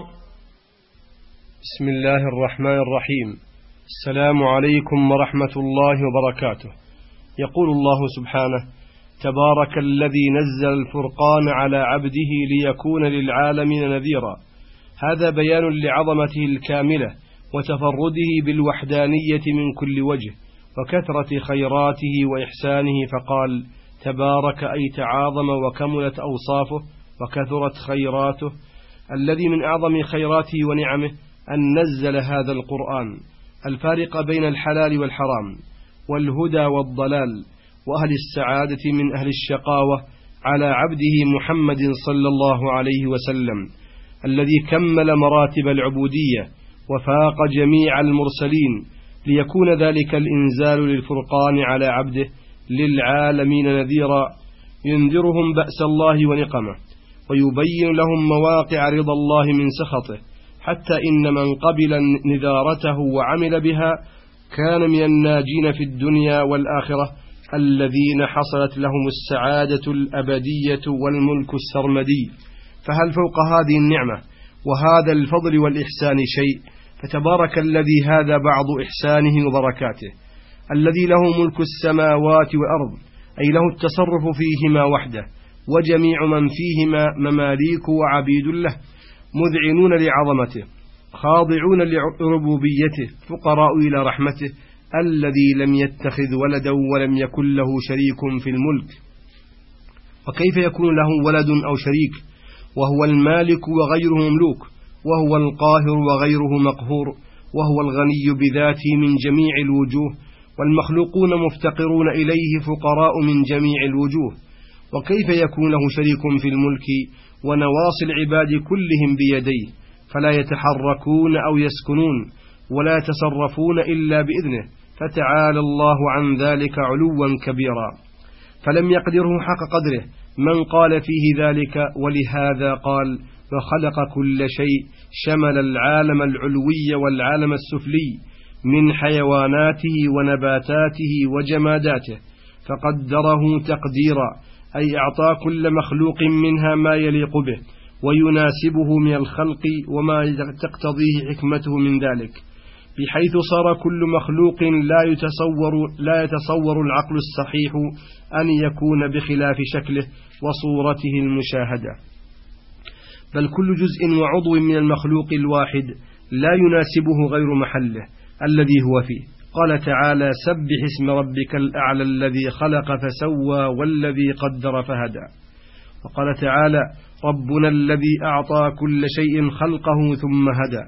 بسم الله الرحمن الرحيم. السلام عليكم ورحمة الله وبركاته. يقول الله سبحانه: تبارك الذي نزل الفرقان على عبده ليكون للعالمين نذيرا. هذا بيان لعظمته الكاملة وتفرده بالوحدانية من كل وجه وكثرة خيراته وإحسانه، فقال: تبارك أي تعاظم وكملت أوصافه وكثرت خيراته. الذي من أعظم خيراته ونعمه أن نزل هذا القرآن الفارق بين الحلال والحرام والهدى والضلال وأهل السعادة من أهل الشقاوة على عبده محمد صلى الله عليه وسلم، الذي كمل مراتب العبودية وفاق جميع المرسلين، ليكون ذلك الإنزال للفرقان على عبده للعالمين نذيرا، ينذرهم بأس الله ونقمه ويبين لهم مواقع رضا الله من سخطه، حتى إن من قبل نذارته وعمل بها كان من الناجين في الدنيا والآخرة، الذين حصلت لهم السعادة الأبدية والملك السرمدي. فهل فوق هذه النعمة وهذا الفضل والإحسان شيء؟ فتبارك الذي هذا بعض إحسانه وبركاته، الذي له ملك السماوات والأرض، أي له التصرف فيهما وحده، وجميع من فيهما مماليك وعبيد له، مذعنون لعظمته خاضعون لربوبيته، فقراء إلى رحمته، الذي لم يتخذ ولدا ولم يكن له شريك في الملك. وكيف يكون له ولد أو شريك وهو المالك وغيره مملوك، وهو القاهر وغيره مقهور، وهو الغني بذاته من جميع الوجوه، والمخلوقون مفتقرون إليه فقراء من جميع الوجوه. وكيف يكون له شريك في الملك ونواصي العباد كلهم بيديه، فلا يتحركون أو يسكنون ولا يتصرفون إلا بإذنه، فتعالى الله عن ذلك علوا كبيرا. فلم يقدره حق قدره من قال فيه ذلك. ولهذا قال: وخلق كل شيء، شمل العالم العلوي والعالم السفلي من حيواناته ونباتاته وجماداته، فقدره تقديرا، أي أعطى كل مخلوق منها ما يليق به ويناسبه من الخلق وما تقتضيه حكمته من ذلك، بحيث صار كل مخلوق لا يتصور العقل الصحيح أن يكون بخلاف شكله وصورته المشاهدة، بل كل جزء وعضو من المخلوق الواحد لا يناسبه غير محله الذي هو فيه. قال تعالى: سبح اسم ربك الأعلى الذي خلق فسوى والذي قدر فهدى. وقال تعالى: ربنا الذي أعطى كل شيء خلقه ثم هدى.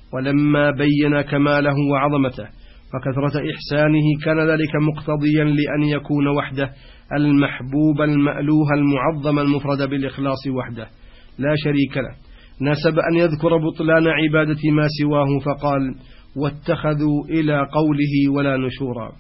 ولما بين كماله وعظمته وكثرة إحسانه كان ذلك مقتضيا لأن يكون وحده المحبوب المألوه المعظم المفرد بالإخلاص وحده لا شريك له. ناسب أن يذكر بطلان عبادة ما سواه فقال: واتخذوا إلى قوله ولا نشورا.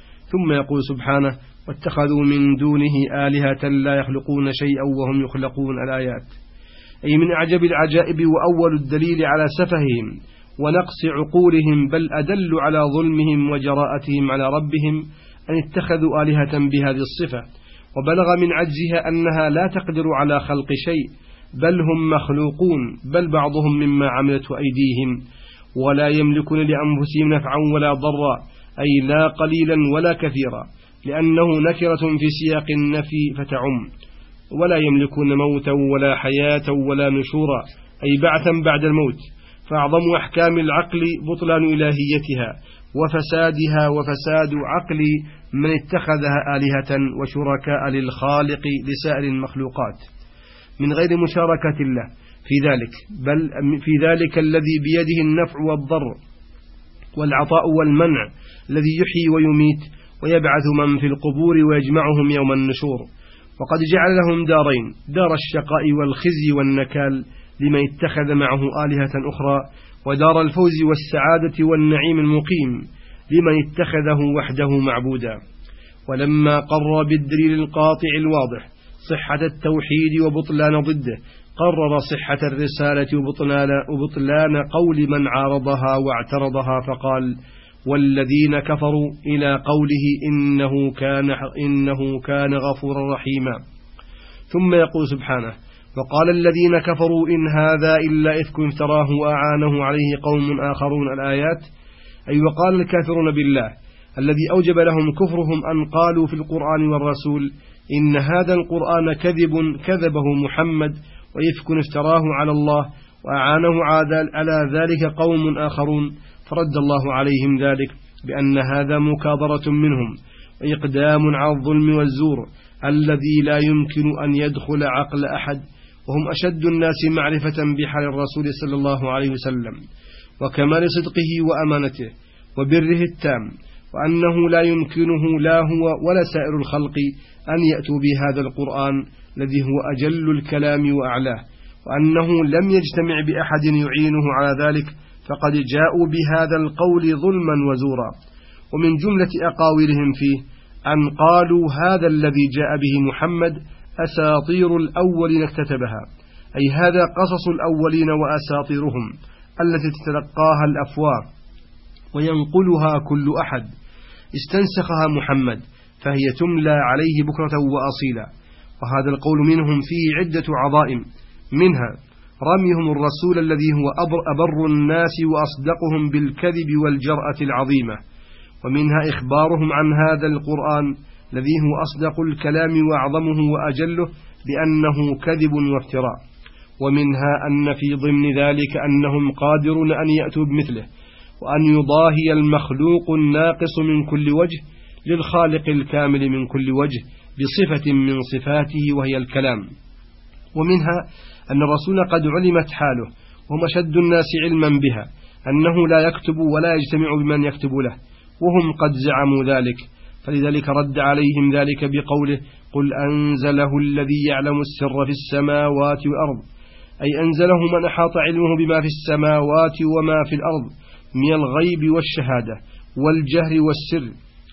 ثم يقول سبحانه: واتخذوا من دونه آلهة لا يخلقون شيئا وهم يخلقون. الآيات، أي من أعجب العجائب وأول الدليل على سفههم ونقص عقولهم، بل أدل على ظلمهم وجراءتهم على ربهم أن اتخذوا آلهة بهذه الصفة، وبلغ من عجزها أنها لا تقدر على خلق شيء، بل هم مخلوقون، بل بعضهم مما عملته أيديهم، ولا يملكون لأنفسهم نفعا ولا ضرا، أي لا قليلا ولا كثيرا، لأنه نكرة في سياق النفي فتعم. ولا يملكون موتا ولا حياة ولا نشورا، أي بعثا بعد الموت. فأعظم أحكام العقل بطلان إلهيتها وفسادها وفساد عقل من اتخذها آلهة وشركاء للخالق لسائر المخلوقات من غير مشاركة الله في ذلك، بل في ذلك الذي بيده النفع والضر والعطاء والمنع، الذي يحيي ويميت ويبعث من في القبور ويجمعهم يوم النشور. وقد جعل لهم دارين: دار الشقاء والخزي والنكال لمن اتخذ معه آلهة أخرى، ودار الفوز والسعادة والنعيم المقيم لمن اتخذه وحده معبودا. ولما قرر بالدليل القاطع الواضح صحة التوحيد وبطلان ضده، قرر صحة الرسالة وبطلان قول من عارضها واعترضها، فقال: والذين كفروا إلى قوله إنه كان غفورا رحيما. ثم يقول سبحانه: وقال الذين كفروا إن هذا إلا إفك افتراه وأعانه عليه قوم آخرون. الآيات، أي وقال الكافرون بالله الذي أوجب لهم كفرهم أن قالوا في القرآن والرسول إن هذا القرآن كذبه محمد وإفك افتراه على الله وأعانه على ذلك قوم آخرون، فرد الله عليهم ذلك بأن هذا مكابرة منهم وإقدام على الظلم والزور الذي لا يمكن أن يدخل عقل أحد، وهم أشد الناس معرفة بحال الرسول صلى الله عليه وسلم وكمال صدقه وأمانته وبره التام، وأنه لا يمكنه لا هو ولا سائر الخلق أن يأتوا بهذا القرآن الذي هو أجل الكلام وأعلاه، وأنه لم يجتمع بأحد يعينه على ذلك، فقد جاءوا بهذا القول ظلما وزورا. ومن جملة أقاويلهم فيه أن قالوا هذا الذي جاء به محمد أساطير الأولين اكتتبها، أي هذا قصص الأولين وأساطيرهم التي تتلقاها الأفواه وينقلها كل أحد استنسخها محمد، فهي تملى عليه بكرة وأصيلا. وهذا القول منهم فيه عدة عظائم، منها رميهم الرسول الذي هو أبر الناس وأصدقهم بالكذب والجرأة العظيمة، ومنها إخبارهم عن هذا القرآن الذي هو أصدق الكلام وأعظمه وأجله بأنه كذب وافتراء، ومنها أن في ضمن ذلك أنهم قادرون أن يأتوا بمثله، وأن يضاهي المخلوق الناقص من كل وجه للخالق الكامل من كل وجه بصفة من صفاته وهي الكلام. ومنها أن الرسول قد علمت حاله وهم أشد الناس علما بها أنه لا يكتب ولا يجتمع بمن يكتب له، وهم قد زعموا ذلك، فلذلك رد عليهم ذلك بقوله: قل أنزله الذي يعلم السر في السماوات والأرض، أي أنزله من أحاط علمه بما في السماوات وما في الأرض من الغيب والشهادة والجهر والسر،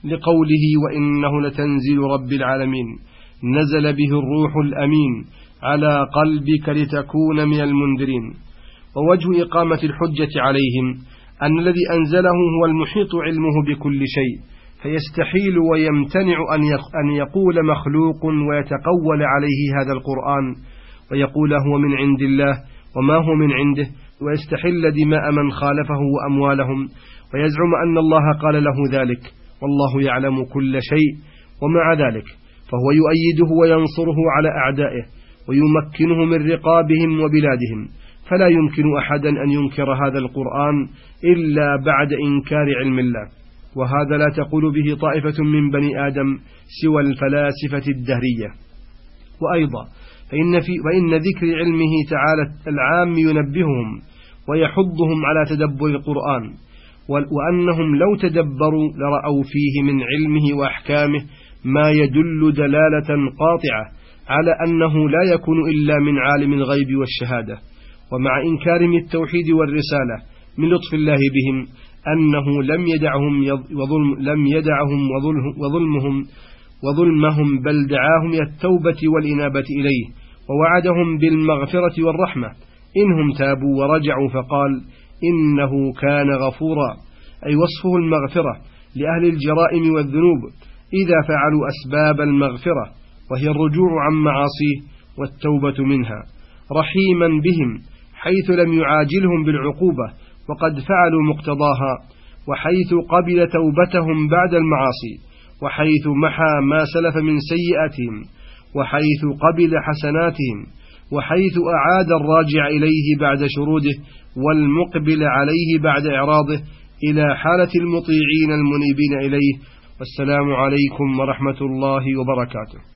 لقوله وإنه لتنزيل رب العالمين نزل به الروح الأمين على قلبك لتكون من المنذرين. ووجه إقامة الحجة عليهم أن الذي أنزله هو المحيط علمه بكل شيء، فيستحيل ويمتنع أن يقول مخلوق ويتقول عليه هذا القرآن ويقول هو من عند الله وما هو من عنده، ويستحل دماء من خالفه وأموالهم، ويزعم أن الله قال له ذلك والله يعلم كل شيء. ومع ذلك فهو يؤيده وينصره على أعدائه ويمكنه من رقابهم وبلادهم، فلا يمكن أحدا أن ينكر هذا القرآن إلا بعد إنكار علم الله، وهذا لا تقول به طائفة من بني آدم سوى الفلاسفة الدهرية. وأيضا فإن ذكر علمه تعالى العام ينبههم ويحضهم على تدبر القرآن، وأنهم لو تدبروا لرأوا فيه من علمه وأحكامه ما يدل دلالة قاطعة على أنه لا يكون إلا من عالم الغيب والشهادة. ومع إنكارهم التوحيد والرسالة من لطف الله بهم أنه لم يدعهم وظلمهم بل دعاهم إلى التوبة والإنابة إليه، ووعدهم بالمغفرة والرحمة إنهم تابوا ورجعوا، فقال إنه كان غفورا، أي وصفه المغفرة لأهل الجرائم والذنوب إذا فعلوا أسباب المغفرة وهي الرجوع عن معاصيه والتوبة منها، رحيما بهم حيث لم يعاجلهم بالعقوبة وقد فعلوا مقتضاها، وحيث قبل توبتهم بعد المعاصي، وحيث محى ما سلف من سيئاتهم، وحيث قبل حسناتهم، وحيث أعاد الراجع إليه بعد شروده والمقبل عليه بعد إعراضه إلى حالة المطيعين المنيبين إليه. والسلام عليكم ورحمة الله وبركاته.